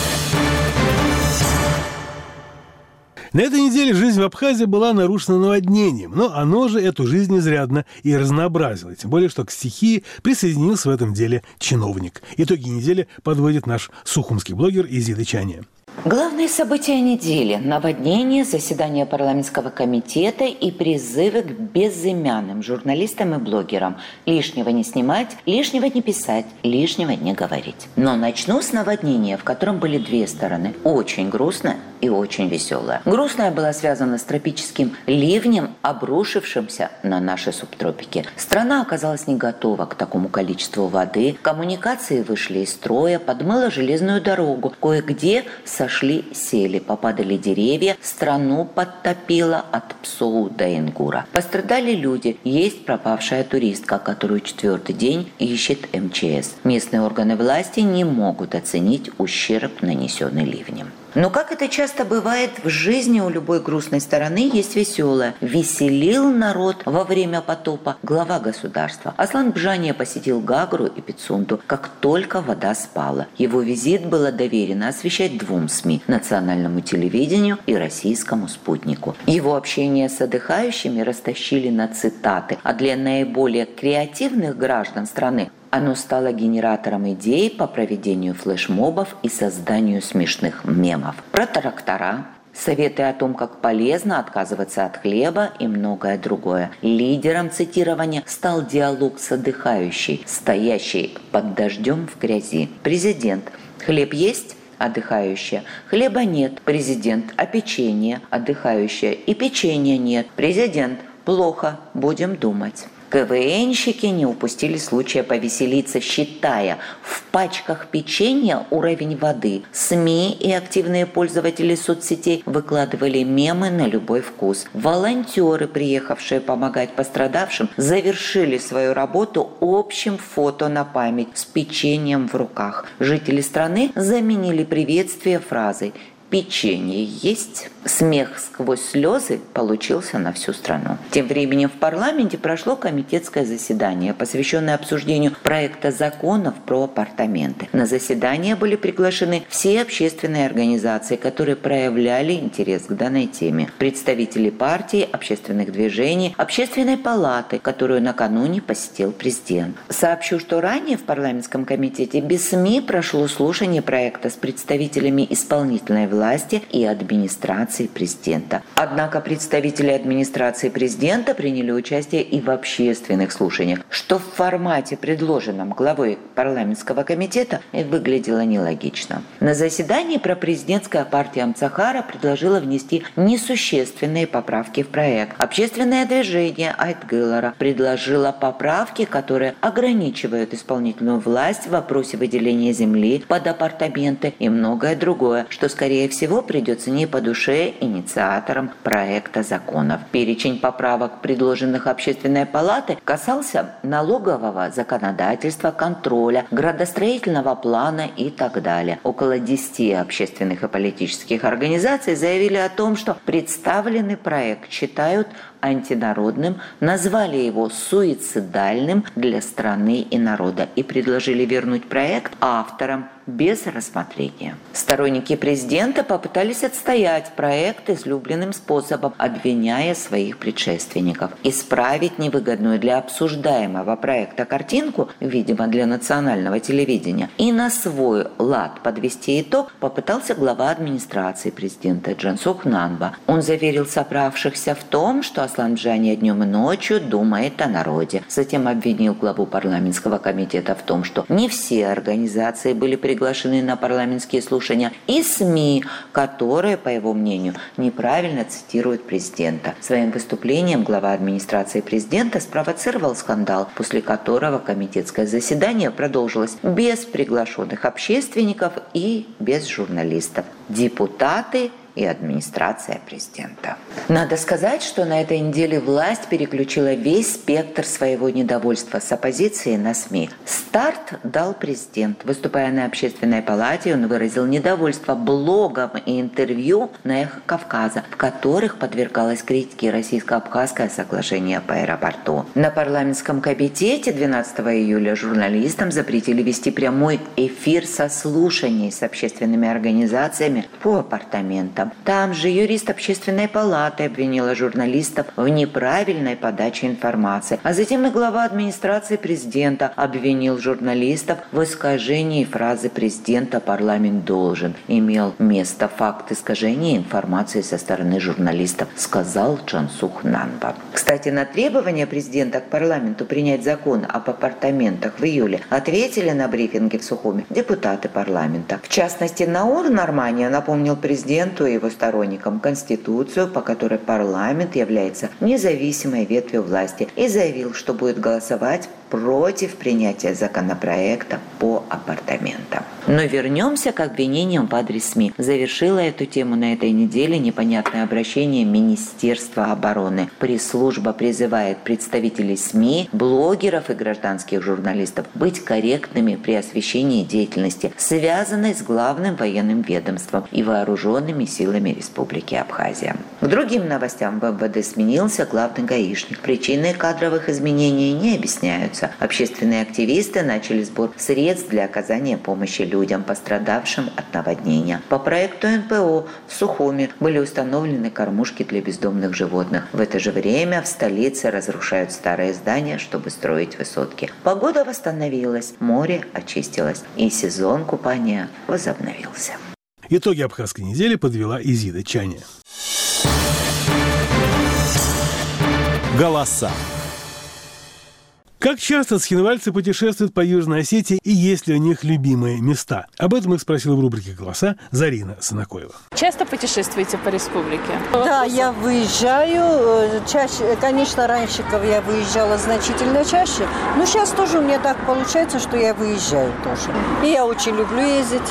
На этой неделе жизнь в Абхазии была нарушена наводнением, но оно же эту жизнь изрядно и разнообразило. Тем более, что к стихии присоединился в этом деле чиновник. Итоги недели подводит наш сухумский блогер Изида Чаня. Главные события недели – наводнение, заседание парламентского комитета и призывы к безымянным журналистам и блогерам. Лишнего не снимать, лишнего не писать, лишнего не говорить. Но начну с наводнения, в котором были две стороны. Очень грустно и очень веселая. Грустная была связана с тропическим ливнем, обрушившимся на наши субтропики. Страна оказалась не готова к такому количеству воды. Коммуникации вышли из строя, подмыло железную дорогу. Кое-где сошли сели, попадали деревья, страну подтопило от Псоу до Ингура. Пострадали люди. Есть пропавшая туристка, которую четвертый день ищет эм че эс. Местные органы власти не могут оценить ущерб, нанесенный ливнем. Но, как это часто бывает в жизни, у любой грустной стороны есть веселое. Веселил народ во время потопа глава государства. Аслан Бжания посетил Гагру и Пицунду, как только вода спала. Его визит было доверено освещать двум СМИ – национальному телевидению и российскому спутнику. Его общение с отдыхающими растащили на цитаты, а для наиболее креативных граждан страны оно стало генератором идей по проведению флешмобов и созданию смешных мемов. Про трактора, советы о том, как полезно отказываться от хлеба и многое другое. Лидером цитирования стал диалог с отдыхающей, стоящей под дождем в грязи. Президент: хлеб есть? Отдыхающая: хлеба нет. Президент: а печенье? Отдыхающая: и печенья нет. Президент: плохо, будем думать. КВНщики не упустили случая повеселиться, считая в пачках печенья уровень воды. СМИ и активные пользователи соцсетей выкладывали мемы на любой вкус. Волонтеры, приехавшие помогать пострадавшим, завершили свою работу общим фото на память с печеньем в руках. Жители страны заменили приветствие фразой «Печенье есть?». Смех сквозь слезы получился на всю страну. Тем временем в парламенте прошло комитетское заседание, посвященное обсуждению проекта законов про апартаменты. На заседание были приглашены все общественные организации, которые проявляли интерес к данной теме. Представители партий, общественных движений, общественной палаты, которую накануне посетил президент. Сообщу, что ранее в парламентском комитете без СМИ прошло слушание проекта с представителями исполнительной власти и администрации президента. Однако представители администрации президента приняли участие и в общественных слушаниях, что в формате, предложенном главой парламентского комитета, выглядело нелогично. На заседании пропрезидентская партия Амцахара предложила внести несущественные поправки в проект. Общественное движение Айтгылара предложило поправки, которые ограничивают исполнительную власть в вопросе выделения земли под апартаменты и многое другое, что, скорее всего, придется не по душе инициаторам проекта законов. Перечень поправок, предложенных Общественной палатой, касался налогового законодательства, контроля, градостроительного плана и так далее. Около десяти общественных и политических организаций заявили о том, что представленный проект считают антинародным, назвали его суицидальным для страны и народа и предложили вернуть проект авторам без рассмотрения. Сторонники президента попытались отстоять проект излюбленным способом, обвиняя своих предшественников. Исправить невыгодную для обсуждаемого проекта картинку, видимо, для национального телевидения, и на свой лад подвести итог попытался глава администрации президента Джансух Нанба. Он заверил собравшихся в том, что Аслан Джания днем и ночью думает о народе. Затем обвинил главу парламентского комитета в том, что не все организации были приглашены на парламентские слушания, и СМИ, которые, по его мнению, неправильно цитируют президента. Своим выступлением глава администрации президента спровоцировал скандал, после которого комитетское заседание продолжилось без приглашенных общественников и без журналистов. Депутаты и администрация президента. Надо сказать, что на этой неделе власть переключила весь спектр своего недовольства с оппозиции на СМИ. Старт дал президент. Выступая на Общественной палате, он выразил недовольство блогом и интервью на «Эхо Кавказа», в которых подвергалось критике российско-абхазское соглашение по аэропорту. На парламентском комитете двенадцатого июля журналистам запретили вести прямой эфир со слушаний с общественными организациями по апартаментам. Там же юрист Общественной палаты обвинила журналистов в неправильной подаче информации. А затем и глава администрации президента обвинил журналистов в искажении фразы президента «парламент должен». Имел место факт искажения информации со стороны журналистов, сказал Джансух Нанба. Кстати, на требование президента к парламенту принять закон об апартаментах в июле ответили на брифинге в Сухуми депутаты парламента. В частности, Наур Нормания напомнил президенту и его сторонникам Конституцию, по которой парламент является независимой ветвью власти, и заявил, что будет голосовать против принятия законопроекта по апартаментам. Но вернемся к обвинениям в адрес СМИ. Завершила эту тему на этой неделе непонятное обращение Министерства обороны. Пресс-служба призывает представителей СМИ, блогеров и гражданских журналистов быть корректными при освещении деятельности, связанной с главным военным ведомством и вооруженными силами Республики Абхазия. К другим новостям в МВД сменился главный гаишник. Причины кадровых изменений не объясняются. Общественные активисты начали сбор средств для оказания помощи людям, пострадавшим от наводнения. По проекту эн пэ о в Сухуми были установлены кормушки для бездомных животных. В это же время в столице разрушают старые здания, чтобы строить высотки. Погода восстановилась, море очистилось, и сезон купания возобновился. Итоги абхазской недели подвела Изида Чаня. Голоса. Как часто схинвальцы путешествуют по Южной Осетии и есть ли у них любимые места? Об этом их спросила в рубрике «Голоса» Зарина Санакоева. Часто путешествуете по республике? Да, я выезжаю. Чаще, конечно, раньше я выезжала значительно чаще, но сейчас тоже у меня так получается, что я выезжаю тоже. И я очень люблю ездить.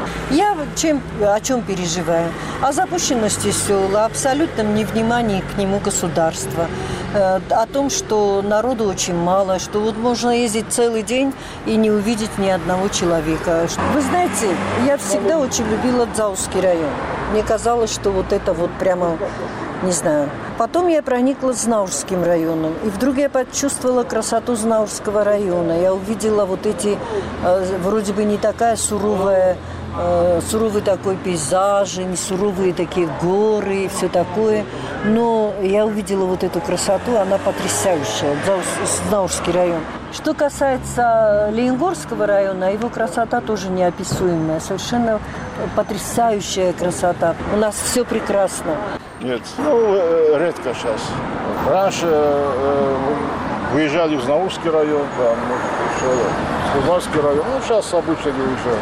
Я чем, о чем переживаю? О запущенности села, абсолютном невнимании к нему государства, э, о том, что народу очень мало, что вот можно ездить целый день и не увидеть ни одного человека. Вы знаете, я всегда очень любила Дзаусский район. Мне казалось, что вот это вот прямо, не знаю. Потом я проникла Знаурским районом, и вдруг я почувствовала красоту Знаурского района. Я увидела вот эти, э, вроде бы не такая суровая, суровый такой пейзаж, не суровые такие горы и все такое. Но я увидела вот эту красоту, она потрясающая, Знаурский район. Что касается Лениногорского района, его красота тоже неописуемая, совершенно потрясающая красота. У нас все прекрасно. Нет, ну, редко сейчас. Раньше э, выезжали в Знаурский район, там, Слуганский район, ну, сейчас обычно не выезжаю.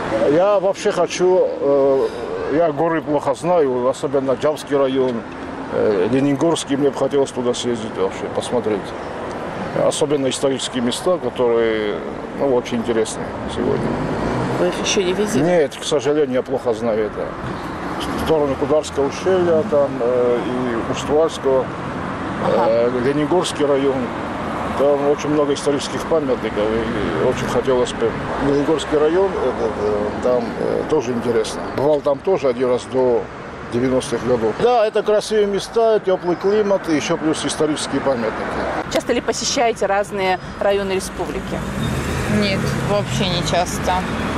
Я вообще хочу, э, я горы плохо знаю, особенно Джавский район, э, Лениногорский, мне бы хотелось туда съездить вообще, посмотреть. Особенно исторические места, которые, ну, очень интересны сегодня. Вы их еще не видели? Нет, к сожалению, я плохо знаю это. В сторону Кударского ущелья, там, э, и Уствальского, ага. э, Лениногорский район. Там очень много исторических памятников, и очень хотелось бы. Лениногорский район, там тоже интересно. Бывал там тоже один раз до девяностых годов. Да, это красивые места, теплый климат и еще плюс исторические памятники. Часто ли посещаете разные районы республики? Нет, вообще не часто.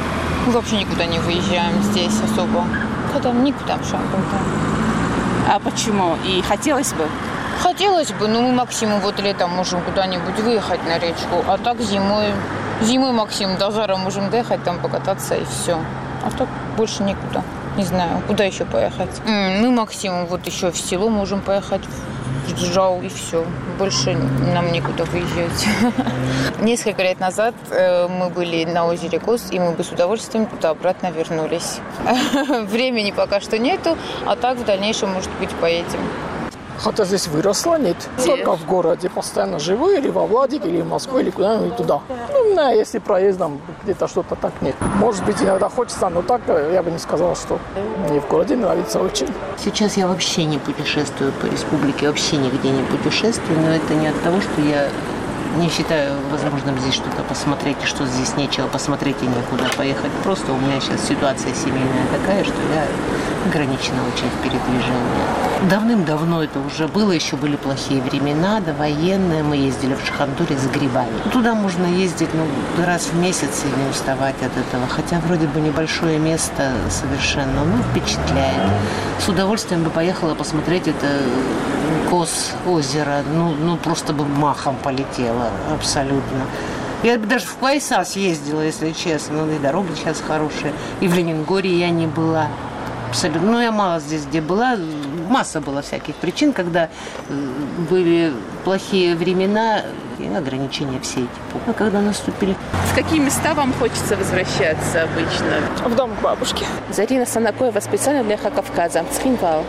Мы вообще никуда не выезжаем здесь особо. Когда никуда в Шамбалта. А почему? И хотелось бы? Хотелось бы, но мы максимум вот летом можем куда-нибудь выехать на речку, а так зимой, зимой максимум до Жара можем доехать, там покататься и все. А так больше никуда. Не знаю, куда еще поехать. Мы максимум вот еще в село можем поехать, в Джау и все. Больше нам некуда выезжать. Несколько лет назад мы были на озере Кос, и мы бы с удовольствием туда-обратно вернулись. Времени пока что нету, а так в дальнейшем, может быть, поедем. Хотя здесь выросла, нет. Только в городе постоянно живу, или во Владике, или в Москву, или куда-нибудь туда. Ну, у меня, если проездом где-то что-то так нет. Может быть, иногда хочется, но так я бы не сказал, что мне в городе нравится очень. Сейчас я вообще не путешествую по республике, вообще нигде не путешествую, но это не от того, что я не считаю возможным здесь что-то посмотреть, и что здесь нечего посмотреть и некуда поехать. Просто у меня сейчас ситуация семейная такая, что я ограничена очень в передвижении. Давным-давно это уже было, еще были плохие времена, довоенные. Мы ездили в Шахандуре за грибами. Туда можно ездить ну, раз в месяц и не уставать от этого. Хотя вроде бы небольшое место совершенно, но впечатляет. С удовольствием бы поехала посмотреть это Кос озеро. Ну, ну просто бы махом полетела абсолютно. Я бы даже в Квайса съездила, если честно. Ну и дороги сейчас хорошие. И в Ленингоре я не была. Абсолютно. Ну, я мало здесь где была. Масса было всяких причин, когда были плохие времена и ограничения все эти. А когда наступили. В какие места вам хочется возвращаться обычно? В дом к бабушке. Зарина Санакоева специально для Хакавказа. Цхинвал.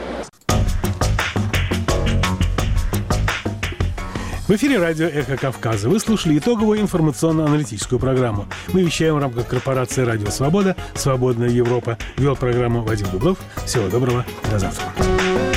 В эфире радио «Эхо Кавказа». Вы слушали итоговую информационно-аналитическую программу. Мы вещаем в рамках корпорации «Радио Свобода», «Свободная Европа». Вел программу Вадим Дубнов. Всего доброго. До завтра.